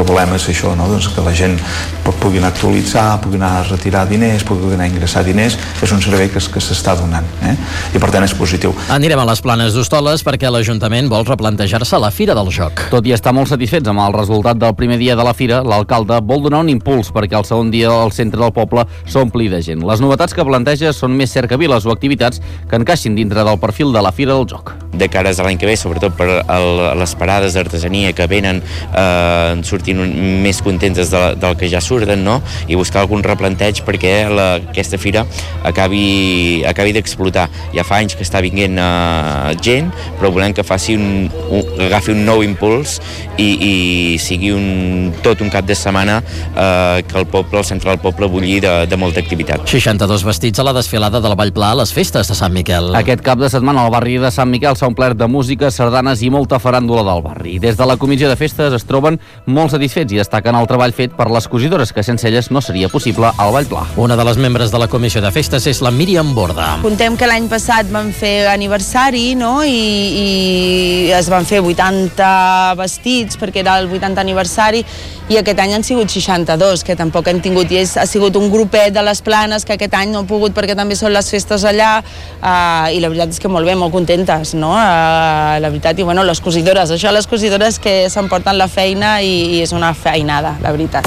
que volem és això, no? Doncs que la gent pugui anar a actualitzar, pugui anar a retirar diners, pugui anar a ingressar diners. És un servei que, que s'està donant, eh? I per tant és positiu. Anirem a les Planes d'Hostoles perquè l'Ajuntament vol replantejar-se la Fira del Joc. Tot i estar molt satisfets amb el resultat del primer dia de la Fira, l'alcalde vol donar un impuls perquè el segon dia al centre del poble s'ompli de gent. Les novetats que planteja són més cercaviles o activitats que encaixin dintre del perfil de la Fira del Joc. De cares a l'any que ve, sobretot per el, les parades d'artesania que venen eh, sortint més contentes de, del que ja surten, no? I buscar algun replanteig perquè la, aquesta fira acabi, acabi d'explotar. Ja fa anys que està vinguent eh, gent, però volem que faci un, un, agafi un nou impuls i, i sigui un, tot un cap de setmana eh, que el poble, el centre del poble bulli de, de molta activitat. seixanta-dos vestits a la desfilada de la Vallplà a les festes de Sant Miquel. Aquest cap de setmana al barri de Sant Miquel s'ha omplert de música, sardanes i molta faràndula del barri. Des de la comissió de festes es troben molt satisfets i destaquen el treball fet per les cosidores, que sense elles no seria possible al Vallplà. Una de les membres de la comissió de festes és la Míriam Borda. Contem que l'any passat vam fer aniversari, no?, i, i es van fer vuitanta vestits perquè era el vuitanta aniversari, i aquest any han sigut seixanta-dos, que tampoc hem tingut, i és, ha sigut un grupet de les Planes que aquest any no ha pogut perquè també són les festes allà, uh, i la veritat és que molt bé, molt contentes, no?, uh, la veritat, i bueno, les cosidores, això les cosidores que s'emporten la feina i, i és una feinada, la veritat.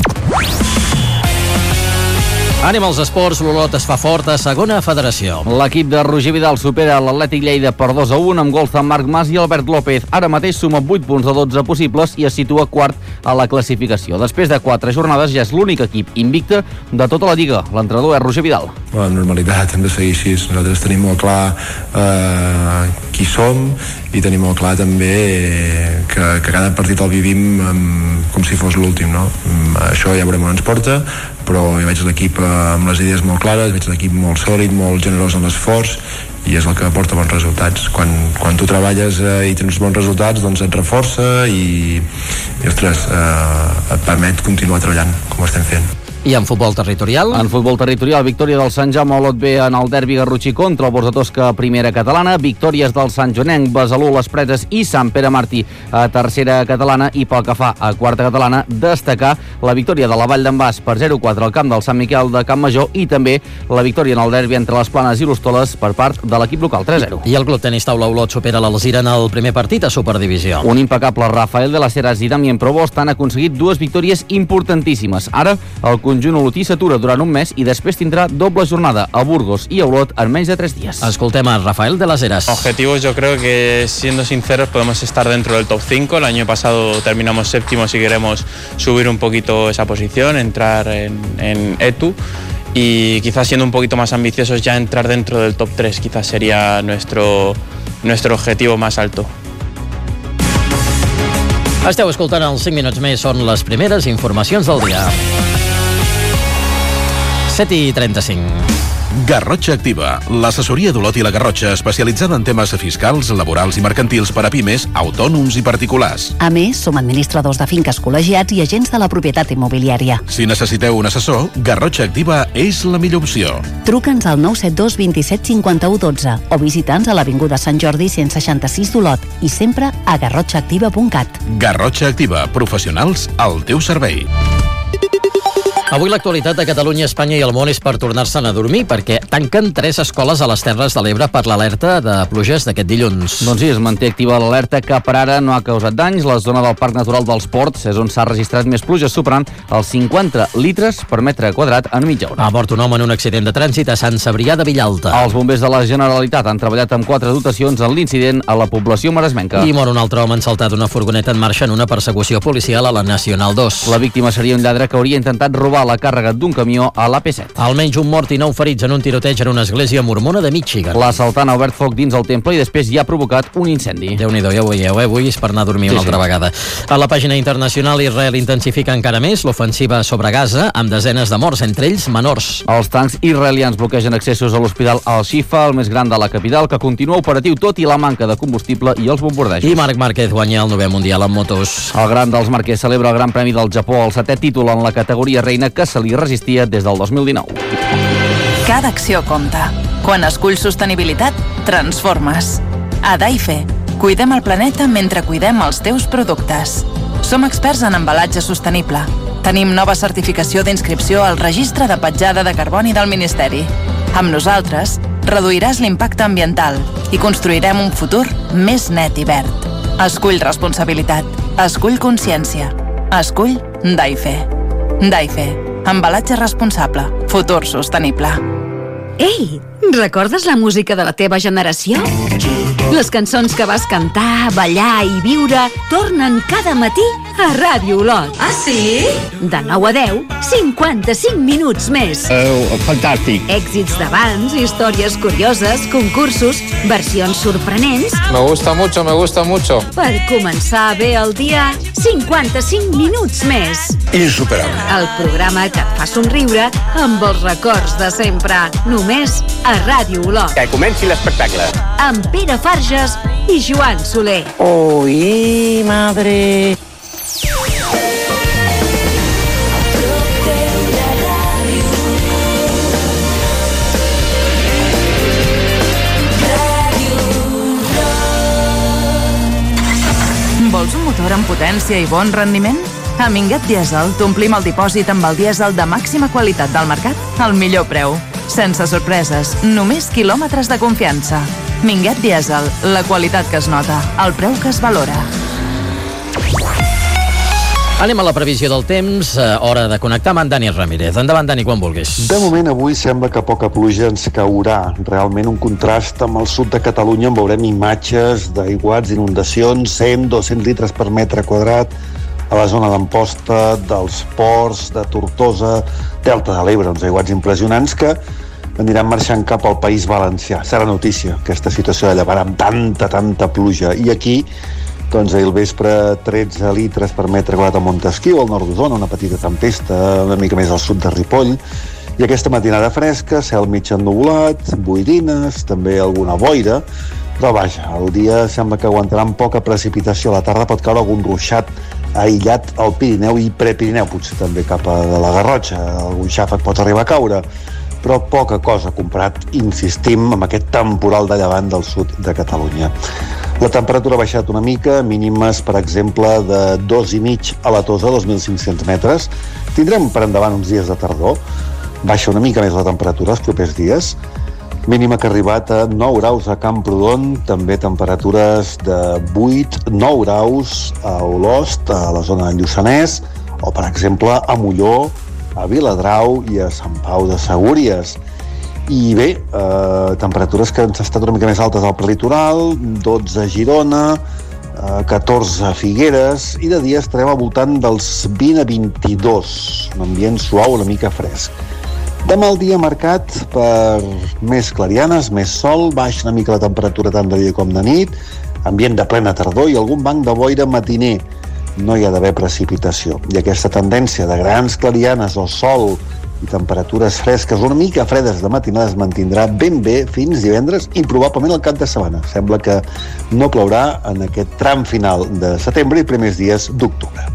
Anem als esports, l'Olot es fa fort a segona federació. L'equip de Roger Vidal supera l'Atlètic Lleida per dos a un amb gols de Marc Mas i Albert López. Ara mateix suma vuit punts de dotze possibles i es situa quart a la classificació. Després de quatre jornades ja és l'únic equip invicte de tota la Lliga. L'entrenador és Roger Vidal. La normalitat, hem de seguir així. Nosaltres tenim molt clar eh, qui som i tenim molt clar també que, que cada partit el vivim um, com si fos l'últim, no? Um, això ja veurem on ens porta, però jo veig l'equip amb les idees molt clares, veig l'equip molt sòlid, molt generós en l'esforç, i és el que porta bons resultats. Quan, quan tu treballes eh, i tens bons resultats, doncs et reforça i, i ostres, eh, et permet continuar treballant com estem fent. I en futbol territorial? En futbol territorial, victòria del Sant Jaume Olot B en el derbi garrotxí contra el Borsa Tosca, primera catalana, victòries del Sant Joanenc, Besalú, Les Preses i Sant Pere Martí a tercera catalana, i pel que fa a quarta catalana, destacar la victòria de la Vall d'en Bas per zero a quatre al camp del Sant Miquel de Campmajor i també la victòria en el derbi entre les Planes i l'Hostoles per part de l'equip local tres a zero. I el Club Tenis Taula Olot supera l'Alzira en el primer partit a Superdivisió. Un impecable Rafael de las Heras i Damien Provost han aconseguit dues victòries importantíssimes. Ara, el conjunt olotí s'atura durant un mes i després tindrà doble jornada a Burgos i a Olot en menys de tres dies. Escoltem a Rafael de las Heras. Objetivos, yo creo que, siendo sinceros, podemos estar dentro del top cinco. El año pasado terminamos séptimos y queremos subir un poquito esa posición, entrar en, en E T U, y quizás siendo un poquito más ambiciosos ya entrar dentro del top tres quizás sería nuestro, nuestro objetivo más alto. Esteu escoltant els cinc minuts més, són les primeres informacions del dia. set i trenta-cinc. Garrotxa Activa, l'assessoria d'Olot i la Garrotxa especialitzada en temes fiscals, laborals i mercantils per a pimes, autònoms i particulars. A més, som administradors de finques col·legiats i agents de la propietat immobiliària. Si necessiteu un assessor, Garrotxa Activa és la millor opció. Truca'ns al nou set dos dos set cinc u un dos o visita'ns a l'Avinguda Sant Jordi cent seixanta-sis d'Olot i sempre a garrotxa activa punt cat. Garrotxa Activa, professionals al teu servei. Avui l'actualitat de Catalunya, Espanya i el món és per tornar-se'n a dormir, perquè tanquen tres escoles a les Terres de l'Ebre per l'alerta de pluges d'aquest dilluns. Doncs sí, es manté activa l'alerta que per ara no ha causat danys. La zona del Parc Natural dels Ports és on s'ha registrat més pluges, superant els cinquanta litres per metre quadrat en mitja hora. Ha mort un home en un accident de trànsit a Sant Cebrià de Villalta. Els bombers de la Generalitat han treballat amb quatre dotacions en l'incident a la població maresmenca. I mor un altre home ensaltat d'una furgoneta en marxa en una persecució policial a la Nacional dos. La víctima seria un lladre que hauria intentat robar la càrrega d'un camió a l'A P set. Almenys un mort i nou ferits en un tiroteig en una església mormona de Michigan. L'assaltant ha obert foc dins el temple i després hi ha provocat un incendi. Déu-n'hi-do, ja ho veieu, eh? Avui és per anar a dormir sí, una altra sí. vegada. A la pàgina internacional, Israel intensifica encara més l'ofensiva sobre Gaza, amb desenes de morts, entre ells menors. Els tancs israelians bloquegen accessos a l'hospital Al-Shifa, el més gran de la capital, que continua operatiu tot i la manca de combustible i els bombardejos. I Marc Márquez guanya el novè mundial en motos. El gran dels Márquez celebra el Gran Premi del Japó, el setè títol en la categoria reina que se li resistia des del dos mil dinou. Cada acció compta. Quan esculls sostenibilitat, transformes. A Daife, cuidem el planeta mentre cuidem els teus productes. Som experts en embalatge sostenible. Tenim nova certificació d'inscripció al Registre de Petjada de Carboni del Ministeri. Amb nosaltres, reduiràs l'impacte ambiental i construirem un futur més net i verd. Escull responsabilitat. Escull consciència. Escull Daife. Daife. Embalatge responsable. Futur sostenible. Ei, recordes la música de la teva generació? Les cançons que vas cantar, ballar i viure tornen cada matí a Ràdio Olot. Ah, sí? De nou a deu, cinquanta-cinc minuts més. Oh, fantàstic. Èxits d'abans, històries curioses, concursos, versions sorprenents. Me gusta mucho, me gusta mucho. Per començar bé el dia, cinquanta-cinc minuts més. Insuperable. El programa que et fa somriure amb els records de sempre. Només a Ràdio Olot. Que comenci l'espectacle. Amb Pere Farges i Joan Soler. Oi, madre. Vols un motor amb potència i bon rendiment? A Minguet Diesel t'omplim el dipòsit amb el dièsel de màxima qualitat del mercat al millor preu. Sense sorpreses, només quilòmetres de confiança. Minguet Diesel, la qualitat que es nota, el preu que es valora. Anem a la previsió del temps, hora de connectar amb en Dani Ramírez. Endavant, Dani, quan vulguis. De moment, avui sembla que poca pluja ens caurà. Realment un contrast amb el sud de Catalunya, on veurem imatges d'aiguats, inundacions, cent a dos-cents litres per metre quadrat, a la zona d'Amposta, dels ports, de Tortosa, Delta de l'Ebre, uns aiguats impressionants que aniran marxant cap al País Valencià. Serà notícia, aquesta situació de llevar amb tanta, tanta pluja. I aquí, doncs, ahir al vespre, tretze litres per metre quadrat a Montesquiu, al nord d'Osona, una petita tempesta, una mica més al sud de Ripoll, i aquesta matinada fresca, cel mig ennuvolat, boirines, també alguna boira, però vaja, el dia sembla que aguantarà amb poca precipitació. A la tarda pot caure algun ruixat aïllat al Pirineu i Prepirineu, potser també cap a la Garrotxa, algun xàfec pot arribar a caure, però poca cosa comparat, insistim, amb aquest temporal de llevant del sud de Catalunya. La temperatura ha baixat una mica, mínimes, per exemple, de dos i mig a la Tosa, dos mil cinc-cents metres. Tindrem per endavant uns dies de tardor, baixa una mica més la temperatura els propers dies, mínima que ha arribat a nou graus a Camprodon, també temperatures de vuit a nou graus a Olost, a la zona de Lluçanès, o, per exemple, a Molló, a Viladrau i a Sant Pau de Segúries. I bé, eh, temperatures que han estat una mica més altes al prelitoral, dotze a Girona, eh, catorze a Figueres, i de dia estarem al voltant dels vint a vint-i-dos, un ambient suau, una mica fresc. Demà el dia marcat per més clarianes, més sol, baixa una mica la temperatura tant de dia com de nit, ambient de plena tardor i algun banc de boira matiner. No hi ha d'haver precipitació. I aquesta tendència de grans clarianes o sol i temperatures fresques una mica fredes de matinada es mantindrà ben bé fins divendres i probablement al cap de setmana. Sembla que no plourà en aquest tram final de setembre i primers dies d'octubre.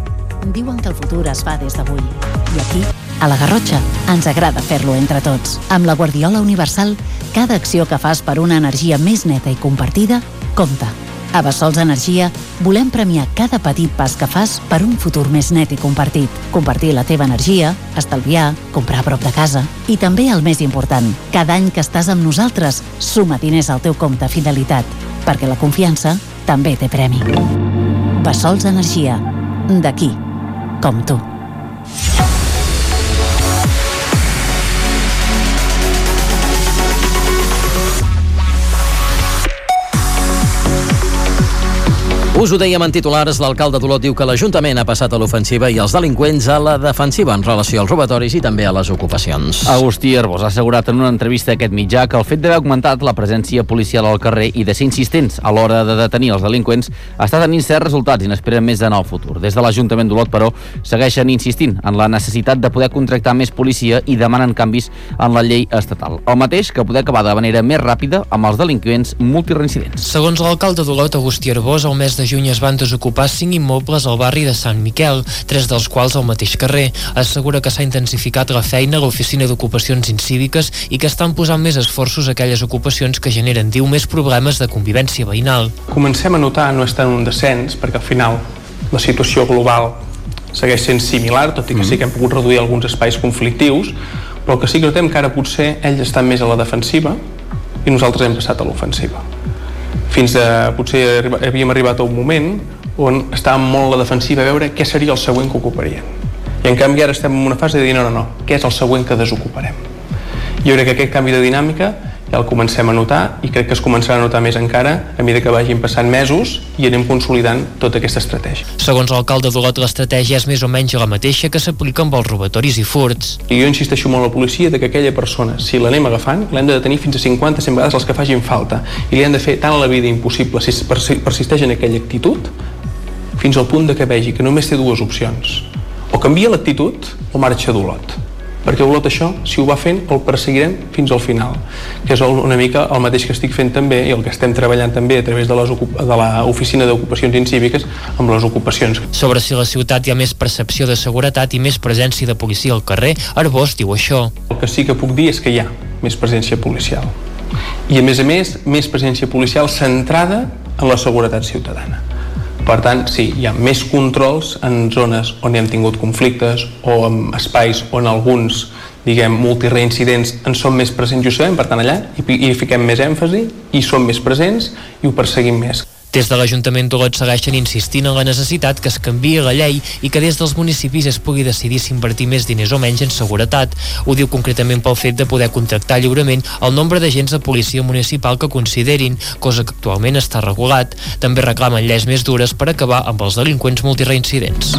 Diuen que el futur es fa des d'avui. I aquí, a la Garrotxa, ens agrada fer-lo entre tots. Amb la Guardiola Universal, cada acció que fas per una energia més neta i compartida, compta. A Bessols Energia volem premiar cada petit pas que fas per un futur més net i compartit. Compartir la teva energia, estalviar, comprar a prop de casa. I també el més important, cada any que estàs amb nosaltres, suma diners al teu compte Fidelitat, perquè la confiança també té premi. Bessols Energia. D'aquí, com tu. Us ho dèiem en titulars, l'alcalde d'Olot diu que l'Ajuntament ha passat a l'ofensiva i els delinqüents a la defensiva en relació als robatoris i també a les ocupacions. Agustí Arbós ha assegurat en una entrevista a aquest mitjà que el fet d'haver augmentat la presència policial al carrer i de ser insistents a l'hora de detenir els delinqüents està tenint certs resultats i n'esperen més en el futur. Des de l'Ajuntament d'Olot, però, segueixen insistint en la necessitat de poder contractar més policia i demanen canvis en la llei estatal. El mateix que poder acabar de manera més ràpida amb els delinqüents multireincidents. Segons l'alcalde d'Olot, Agustí Arbós, el mes de juny es van desocupar cinc immobles al barri de Sant Miquel, tres dels quals al mateix carrer. Assegura que s'ha intensificat la feina a l'oficina d'ocupacions incíviques i que estan posant més esforços a aquelles ocupacions que generen, diu, més problemes de convivència veïnal. Comencem a notar, no és tant un descens, perquè al final la situació global segueix sent similar, tot i que sí que hem pogut reduir alguns espais conflictius, però el que sí que notem que ara potser ells estan més a la defensiva i nosaltres hem passat a l'ofensiva. Fins a, potser havíem arribat a un moment on estàvem molt a la defensiva a veure què seria el següent que ocuparien. I en canvi ara estem en una fase de dir no, no, no, què és el següent que desocuparem? Jo crec que aquest canvi de dinàmica ja el comencem a notar i crec que es començarà a notar més encara a mesura que vagin passant mesos i anem consolidant tota aquesta estratègia. Segons l'alcalde d'Olot, l'estratègia és més o menys la mateixa que s'aplica amb els robatoris i furts. I jo insisteixo molt a la policia de que aquella persona, si l'anem agafant, l'hem de detenir fins a cinquanta cent vegades els que facin falta i li han de fer tant la vida impossible si persisteix en aquella actitud fins al punt de que vegi que només té dues opcions: o canvia l'actitud o marxa d'Olot. Perquè Olot això, si ho va fent, el perseguirem fins al final, que és una mica el mateix que estic fent també i el que estem treballant també a través de l'Oficina d'Ocupacions Incíviques amb les ocupacions. Sobre si a la ciutat hi ha més percepció de seguretat i més presència de policia al carrer, Arbós diu això. El que sí que puc dir és que hi ha més presència policial. I a més a més, més presència policial centrada en la seguretat ciutadana. Per tant, sí, hi ha més controls en zones on hem tingut conflictes o en espais on alguns, diguem, multireincidents en són més presents i ho sabem, per tant allà hi, hi fiquem més èmfasi i som més presents i ho perseguim més. Des de l'Ajuntament d'Olot segueixen insistint en la necessitat que es canviï la llei i que des dels municipis es pugui decidir si invertir més diners o menys en seguretat. Ho diu concretament pel fet de poder contractar lliurement el nombre d'agents de policia municipal que considerin, cosa que actualment està regulat. També reclamen lleis més dures per acabar amb els delinqüents multireincidents.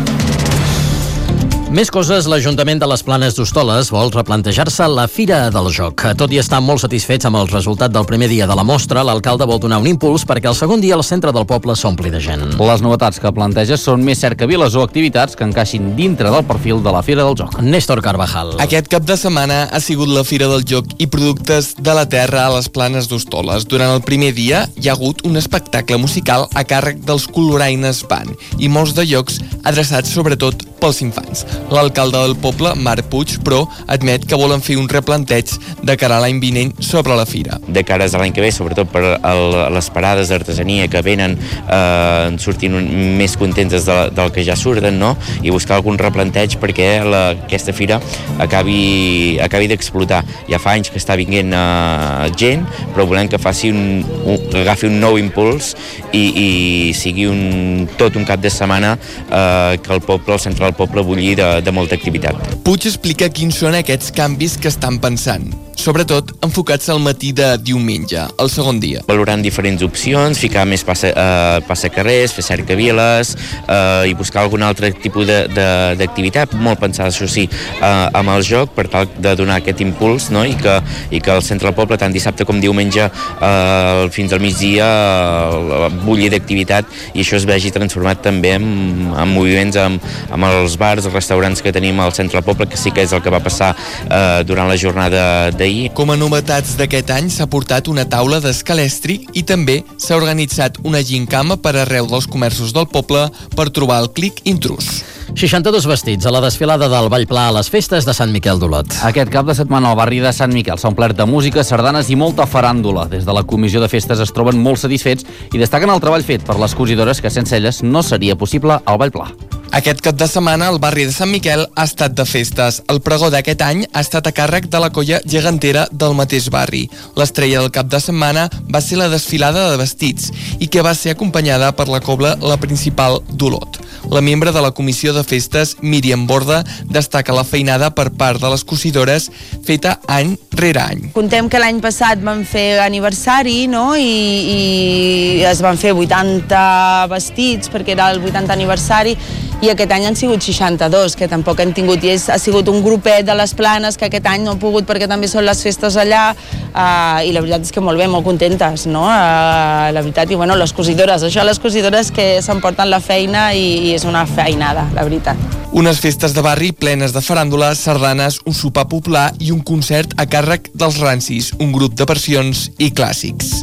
Més coses, l'Ajuntament de les Planes d'Hostoles vol replantejar-se la Fira del Joc. Tot i estar molt satisfets amb el resultat del primer dia de la mostra, l'alcalde vol donar un impuls perquè el segon dia el centre del poble s'ompli de gent. Les novetats que planteja són més cercaviles o activitats que encaixin dintre del perfil de la Fira del Joc. Néstor Carvajal. Aquest cap de setmana ha sigut la Fira del Joc i productes de la terra a les Planes d'Hostoles. Durant el primer dia hi ha hagut un espectacle musical a càrrec dels Coloraines Band i molts de llocs adreçats sobretot pels infants. L'alcalde del poble, Marc Puig, però, admet que volen fer un replanteig de cara a l'any vinent sobre la fira. De cara a l'any que ve, sobretot per el, les parades d'artesania que venen eh, sortint més contentes de, del que ja surten, no? I buscar algun replanteig perquè la, aquesta fira acabi, acabi d'explotar. Ja fa anys que està vinguent eh, gent, però volem que faci un, un, agafi un nou impuls i, i sigui un, tot un cap de setmana eh, que el poble, el centre del poble bulli de, de molta activitat. Puig explica quins són aquests canvis que estan pensant, sobretot enfocats al matí de diumenge, el segon dia. Valorant diferents opcions, ficar més passa, eh, passacarrers, fer cercaviles eh, i buscar algun altre tipus d'activitat, molt pensada, això sí, eh, amb el joc per tal de donar aquest impuls, no? I, que, i que el centre del poble, tant dissabte com diumenge eh, fins al migdia eh, bulli d'activitat i això es vegi transformat també en, en moviments amb, amb els bars, els restaurants que tenim al centre del poble, que sí que és el que va passar eh, durant la jornada d'ahir. Com a novetats d'aquest any s'ha portat una taula d'escalestri i també s'ha organitzat una gincama per arreu dels comerços del poble per trobar el clic intrus. seixanta-dos vestits a la desfilada del Vallpla a les festes de Sant Miquel d'Olot. Aquest cap de setmana al barri de Sant Miquel s'ha omplert de música, sardanes i molta faràndula. Des de la comissió de festes es troben molt satisfets i destaquen el treball fet per les cosidores que sense elles no seria possible al Vallpla. Aquest cap de setmana el barri de Sant Miquel ha estat de festes. El pregó d'aquest any ha estat a càrrec de la colla gegantera del mateix barri. L'estrella del cap de setmana va ser la desfilada de vestits i que va ser acompanyada per la cobla La Principal d'Olot. La membre de la comissió de festes, Míriam Borda, destaca la feinada per part de les cosidores feta any rere any. Contem que l'any passat vam fer aniversari, no? I, i es van fer vuitanta vestits perquè era el vuitanta aniversari i aquest any han sigut seixanta-dos, que tampoc hem tingut, i és, ha sigut un grupet de les Planes que aquest any no ha pogut perquè també són les festes allà, uh, i la veritat és que molt bé, molt contentes, no? Uh, la veritat, i bueno, les cosidores, això les cosidores que s'emporten la feina i, i és una feinada, la veritat. Unes festes de barri plenes de faràndula, sardanes, un sopar popular i un concert a càrrec dels Rancis, un grup de versions i clàssics.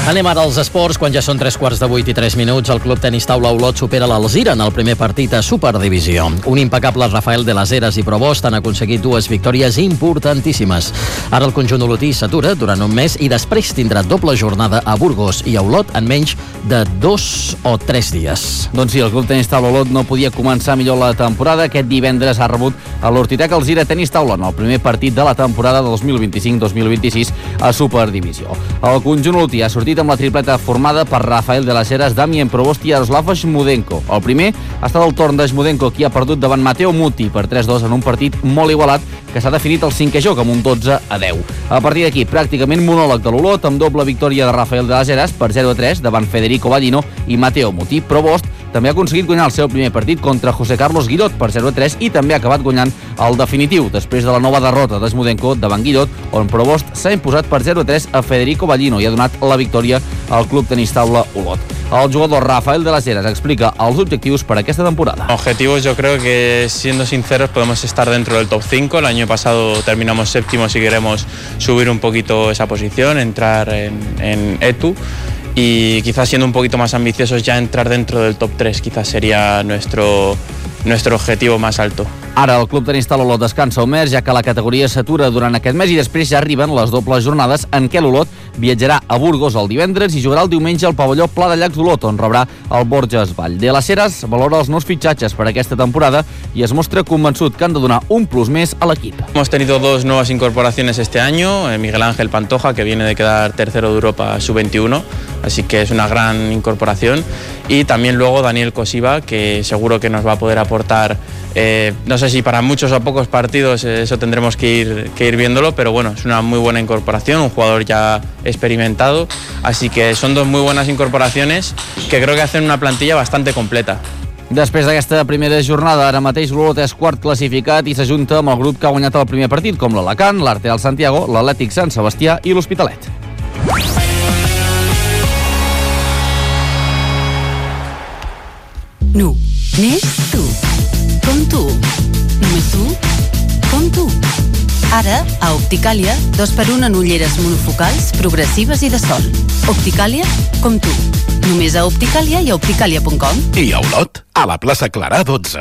Anem ara als esports, quan ja són tres quarts de vuit i tres minuts. El Club Tenis Taula Olot supera l'Alzira en el primer partit a Superdivisió. Un impecable Rafael de las Heras i Provost han aconseguit dues victòries importantíssimes. Ara el conjunt olotí s'atura durant un mes i després tindrà doble jornada a Burgos i a Olot en menys de dos o tres dies. Doncs sí, el Club Tenis Taula Olot no podia començar millor la temporada. Aquest divendres ha rebut a l'Hortitec Alzira Tenis Taula en el primer partit de la temporada dos mil vint-i-cinc dos mil vint-i-sis a Superdivisió. El conjunt olotí ha sortit amb la tripleta formada per Rafael de las Heras, Damien Provost i Yaroslav Shmudenko. El primer ha estat el torn de Shmudenko, qui ha perdut davant Mateo Muti per tres dos en un partit molt igualat que s'ha definit el cinquè joc amb un dotze a deu. A partir d'aquí, pràcticament monòleg de l'Olot amb doble victòria de Rafael de las Heras per zero a tres davant Federico Ballino i Mateo Muti. Provost també ha aconseguit guanyar el seu primer partit contra José Carlos Guillot per zero a tres i també ha acabat guanyant el definitiu després de la nova derrota de Shmudenko davant Guillot, on Provost s'ha imposat per zero a tres a Federico Ballino i ha donat la victòria al Club Tenis Taula Olot. El jugador Rafael de las Heras explica els objectius per aquesta temporada. Objetivos, yo creo que, siendo sinceros, podemos estar dentro del top cinco. El año pasado terminamos séptimos y queremos subir un poquito esa posición, entrar en, en E T U. Y quizás siendo un poquito más ambiciosos ya entrar dentro del top tres quizás sería nuestro, nuestro objetivo más alto. Ara el Club Tenis Taula Olot descansa un mes, ja que la categoria s'atura durant aquest mes i després ja arriben les dobles jornades en què l'Olot viatjarà a Burgos el divendres i jugarà el diumenge al pavelló Pla de Llacs d'Olot, on rebrà el Borges Vall. De las Heras valora els nous fitxatges per aquesta temporada i es mostra convençut que han de donar un plus més a l'equip. Hemos tenido dos nuevas incorporaciones este año, Miguel Ángel Pantoja, que viene de quedar tercero de Europa sub veintiuno, así que es una gran incorporación, y también luego Daniel Cosiva, que seguro que nos va a poder aportar, eh, no sé si para muchos o pocos partidos, eh, eso tendremos que ir, que ir viéndolo, pero bueno, es una muy buena incorporación, un jugador ya experimentado, así que son dos muy buenas incorporaciones que creo que hacen una plantilla bastante completa. Després d'aquesta primera jornada, ara mateix l'Olot és quart classificat i s'ajunta amb el grup que ha guanyat el primer partit, com l'Alacant, l'Arteal Santiago, l'Atlètic Sant Sebastià i l'Hospitalet. Nu, n'és tu. Com tu. Només tu. Com tu. Ara, a Opticàlia, dos per un en ulleres monofocals, progressives i de sol. Opticàlia, com tu. Només a Opticàlia i a opticàlia punt com. I a Olot, a la plaça Clarà dotze.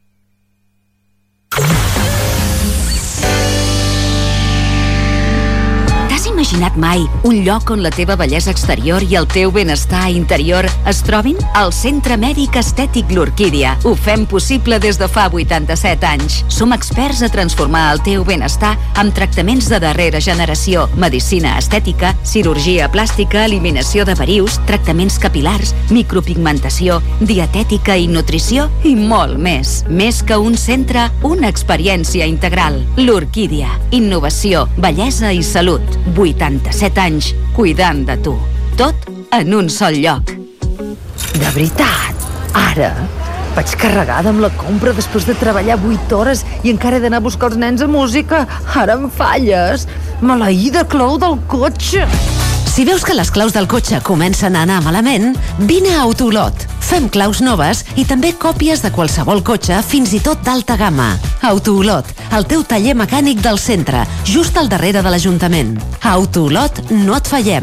T'has imaginat mai un lloc on la teva bellesa exterior i el teu benestar interior es trobin? Al Centre Mèdic Estètic L'Orquídia. Ho fem possible des de fa vuitanta-set anys. Som experts a transformar el teu benestar amb tractaments de darrera generació, medicina estètica, cirurgia plàstica, eliminació de verius, tractaments capilars, micropigmentació, dietètica i nutrició i molt més. Més que un centre, una experiència integral. L'Orquídia. Innovació, bellesa i salut. vuitanta-set anys cuidant de tu. Tot en un sol lloc. De veritat, ara vaig carregada amb la compra després de treballar vuit hores i encara he d'anar a buscar els nens a música. Ara em falles. Maleïda clau del cotxe. Si veus que les claus del cotxe comencen a anar malament, vine a Autolot. Fem claus noves i també còpies de qualsevol cotxe, fins i tot d'alta gamma. Autolot, el teu taller mecànic del centre, just al darrere de l'Ajuntament. A Autolot no et fallem.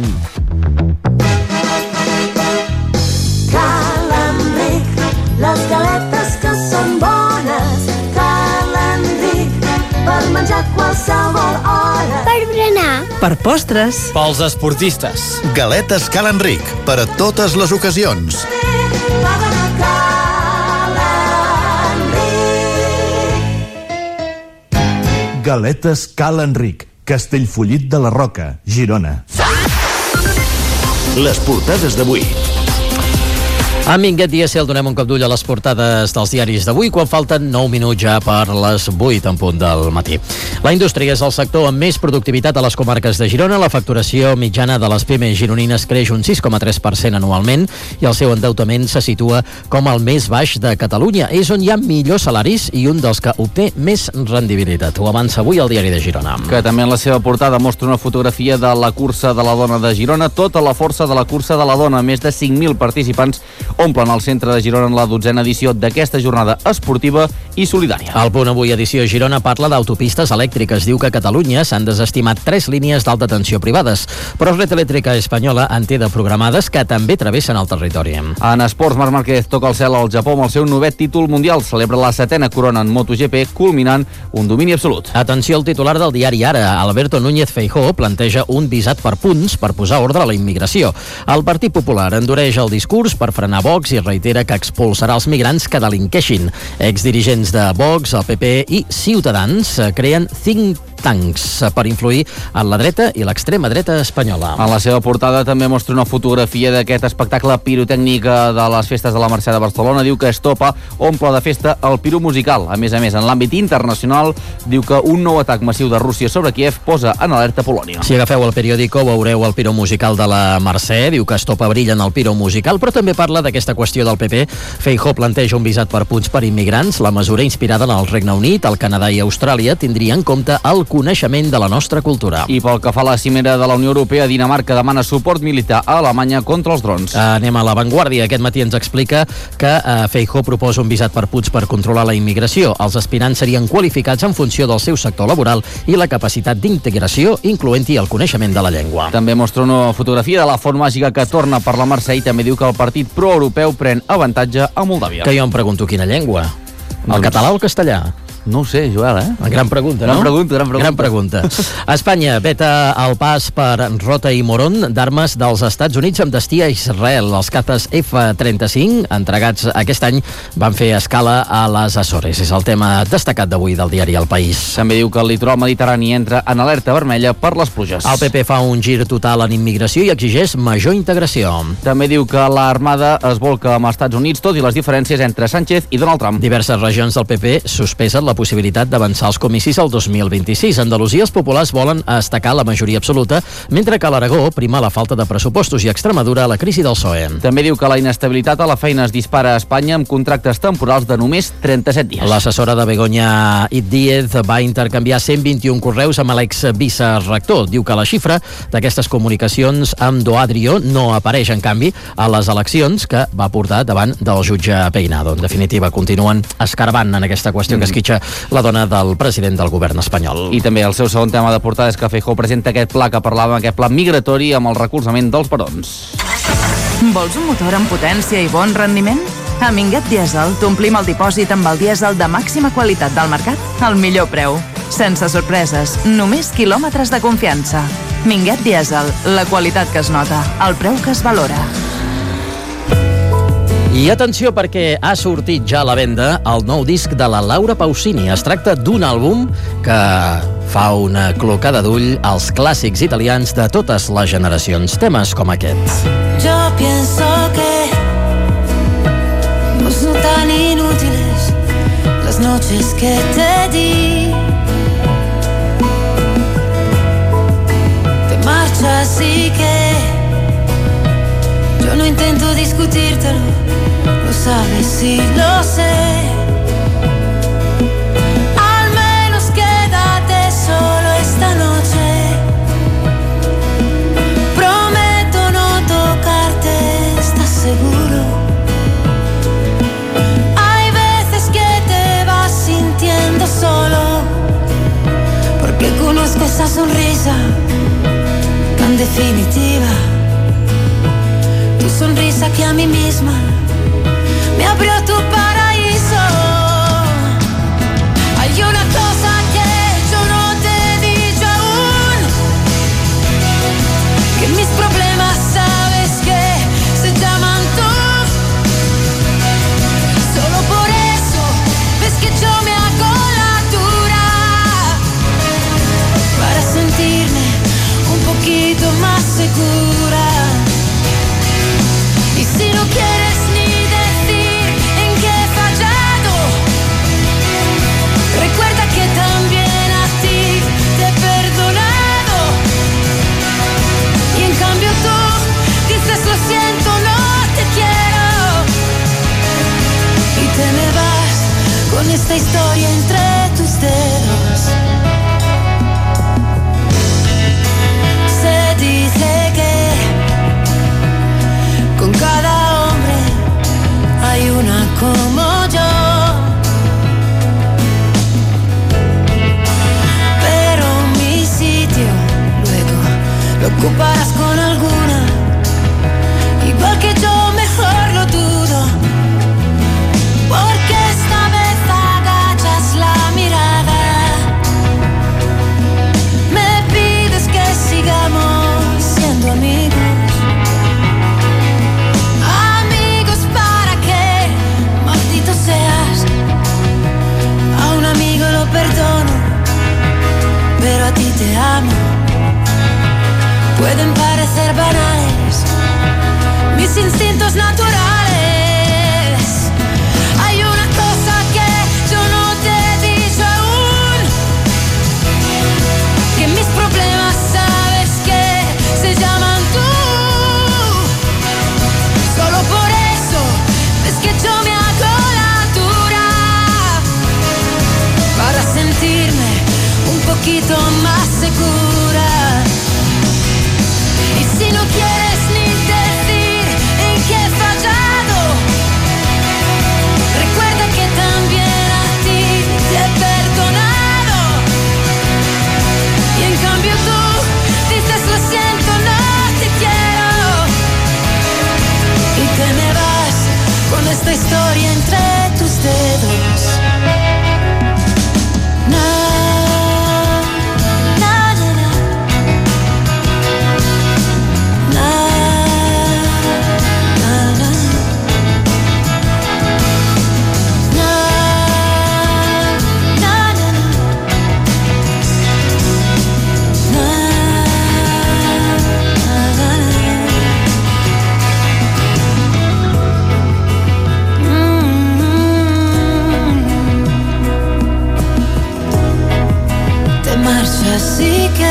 Calendic, les galetes que són bones. Calendic, per menjar qualsevol hora. Per berenar. Per postres. Pels esportistes. Galetes Cal Enric, per a totes les ocasions. Galetes Cal Enric, Castellfollit de la Roca, Girona. Les portades d'avui. Amb Minguet Díaz el donem un cop d'ull a les portades dels diaris d'avui, quan falten nou minuts ja per les vuit en punt del matí. La indústria és el sector amb més productivitat a les comarques de Girona. La facturació mitjana de les pimes gironines creix un sis coma tres per cent anualment i el seu endeutament se situa com el més baix de Catalunya. És on hi ha millors salaris i un dels que obté més rendibilitat. Ho avança avui el diari de Girona. Que també en la seva portada mostra una fotografia de la cursa de la dona de Girona. Tota la força de la cursa de la dona. Més de cinc mil participants omplen el centre de Girona en la dotzena edició d'aquesta jornada esportiva i solidària. El Punt Avui edició Girona parla d'autopistes elèctriques. Diu que a Catalunya s'han desestimat tres línies d'alta tensió privades, però Red Elèctrica Espanyola en té de programades que també travessen el territori. En esports, Marc Márquez toca el cel al Japó amb el seu novè títol mundial. Celebra la setena corona en MotoGP, culminant un domini absolut. Atenció al titular del diari Ara. Alberto Núñez Feijóo planteja un visat per punts per posar ordre a la immigració. El Partit Popular endureix el discurs per frenar Vox i reitera que expulsarà els migrants que delinqueixin. Exdirigents de Vox, el P P i Ciutadans creen think tanks per influir en la dreta i l'extrema dreta espanyola. A la seva portada també mostra una fotografia d'aquest espectacle pirotècnic de les festes de la Mercè de Barcelona. Diu que Estopa omple de festa el piro musical. A més a més, en l'àmbit internacional, diu que un nou atac massiu de Rússia sobre Kiev posa en alerta Polònia. Si agafeu el periòdico veureu el piro musical de la Mercè. Diu que Estopa brilla en el piro musical, però també parla d'aquesta qüestió del P P. Feijóo planteja un visat per punts per immigrants. La mesura, inspirada en el Regne Unit, el Canadà i Austràlia, tindria en compte el coneixement de la nostra cultura. I pel que fa a la cimera de la Unió Europea, Dinamarca demana suport militar a Alemanya contra els drons. Anem a l'avantguàrdia. Aquest matí ens explica que eh, Feijóo proposa un visat per punts per controlar la immigració. Els aspirants serien qualificats en funció del seu sector laboral i la capacitat d'integració, incloent-hi el coneixement de la llengua. També mostra una fotografia de la font màgica que torna per la Mercè i també diu que el partit proeuropeu pren avantatge a Moldàvia. Que jo em pregunto quina llengua. El català o el castellà? No ho sé, Joel, eh? Gran pregunta, gran no? Pregunta, gran pregunta. Gran pregunta. Espanya veta el pas per Rota i Morón d'armes dels Estats Units amb destí a Israel. Els cates F trenta-cinc, entregats aquest any, van fer escala a les Açores. És el tema destacat d'avui del diari El País. També diu que el litoral mediterrani entra en alerta vermella per les pluges. El P P fa un gir total en immigració i exigeix major integració. També diu que l'Armada es volca amb els Estats Units, tot i les diferències entre Sánchez i Donald Trump. Diverses regions del P P sospesen la possibilitat d'avançar els comicis al dos mil vint-i-sis. Andalusia, els populars volen estacar la majoria absoluta, mentre que a l'Aragó prima la falta de pressupostos i Extremadura la crisi del P S O E. També diu que la inestabilitat a la feina es dispara a Espanya amb contractes temporals de només trenta-set dies. L'assessora de Begoña Díez va intercanviar cent vint-i-un correus amb l'ex-vicerector. Diu que la xifra d'aquestes comunicacions amb Doadrio no apareix, en canvi, a les eleccions que va portar davant del jutge Peinado. En definitiva, continuen escarbant en aquesta qüestió mm. que esquitxa la dona del president del govern espanyol. I també el seu segon tema de portada és que Feijóo presenta aquest pla que parlava, aquest pla migratori amb el recolzament dels barons. Vols un motor amb potència i bon rendiment? A Minguet Diesel t'omplim el dipòsit amb el dièsel de màxima qualitat del mercat al millor preu. Sense sorpreses, només quilòmetres de confiança. Minguet Diesel, la qualitat que es nota, el preu que es valora. I atenció, perquè ha sortit ja a la venda el nou disc de la Laura Pausini. Es tracta d'un àlbum que fa una clocada d'ull als clàssics italians de totes les generacions. Temes com aquest. Yo pienso que no son tan inútiles las noches que te di. Te marchas y que yo no intento discutírtelo. Lo sabes y lo sé. Al menos quédate solo esta noche. Prometo no tocarte, ¿estás seguro? Hay veces que te vas sintiendo solo, porque conozco esa sonrisa tan definitiva. Tu sonrisa que a mí misma me abrió tu paraíso. Hay una cosa que yo no te he dicho aún, que mis problemas sabes que se llaman tú. Solo por eso ves que yo me hago la dura, para sentirme un poquito más segura. Y si no quieres ni decir en qué he fallado, recuerda que también a ti te he perdonado. Y en cambio tú dices lo siento, no te quiero. Y te me vas con esta historia entre tus dedos. Se dice que con cada hombre hay una como yo. pueden parecer banales, mis instintos naturales. Hay una cosa que yo no te he dicho aún, que mis problemas sabes que se llaman tú. Solo por eso es que yo me hago la dura para sentirme un poquito más segura. Y si no quieres ni decir en qué he fallado, recuerda que también a ti te he perdonado. Y en cambio tú dices lo siento, no te quiero, y te me vas con esta historia entre tus dedos. Na, na, na, na. Na, na, na. Na, na, na, na. Na, na, na, na. Te marchas, sí que...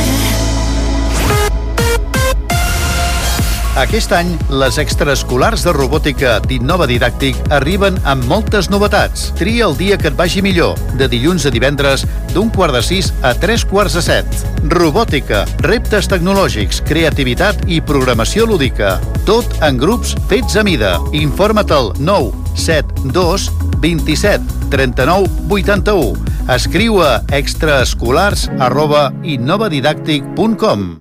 Aquest any, les extraescolars de robòtica d'Innova Didàctic arriben amb moltes novetats. Tria el dia que et vagi millor, de dilluns a divendres, d'un quart de sis a tres quarts de set. Robòtica, reptes tecnològics, creativitat i programació lúdica. Tot en grups fets a mida. Informa't al nou set dos vint-i-set trenta-nou vuitanta-u. Escriu a extraescolars arroba innovadidàctic punt com.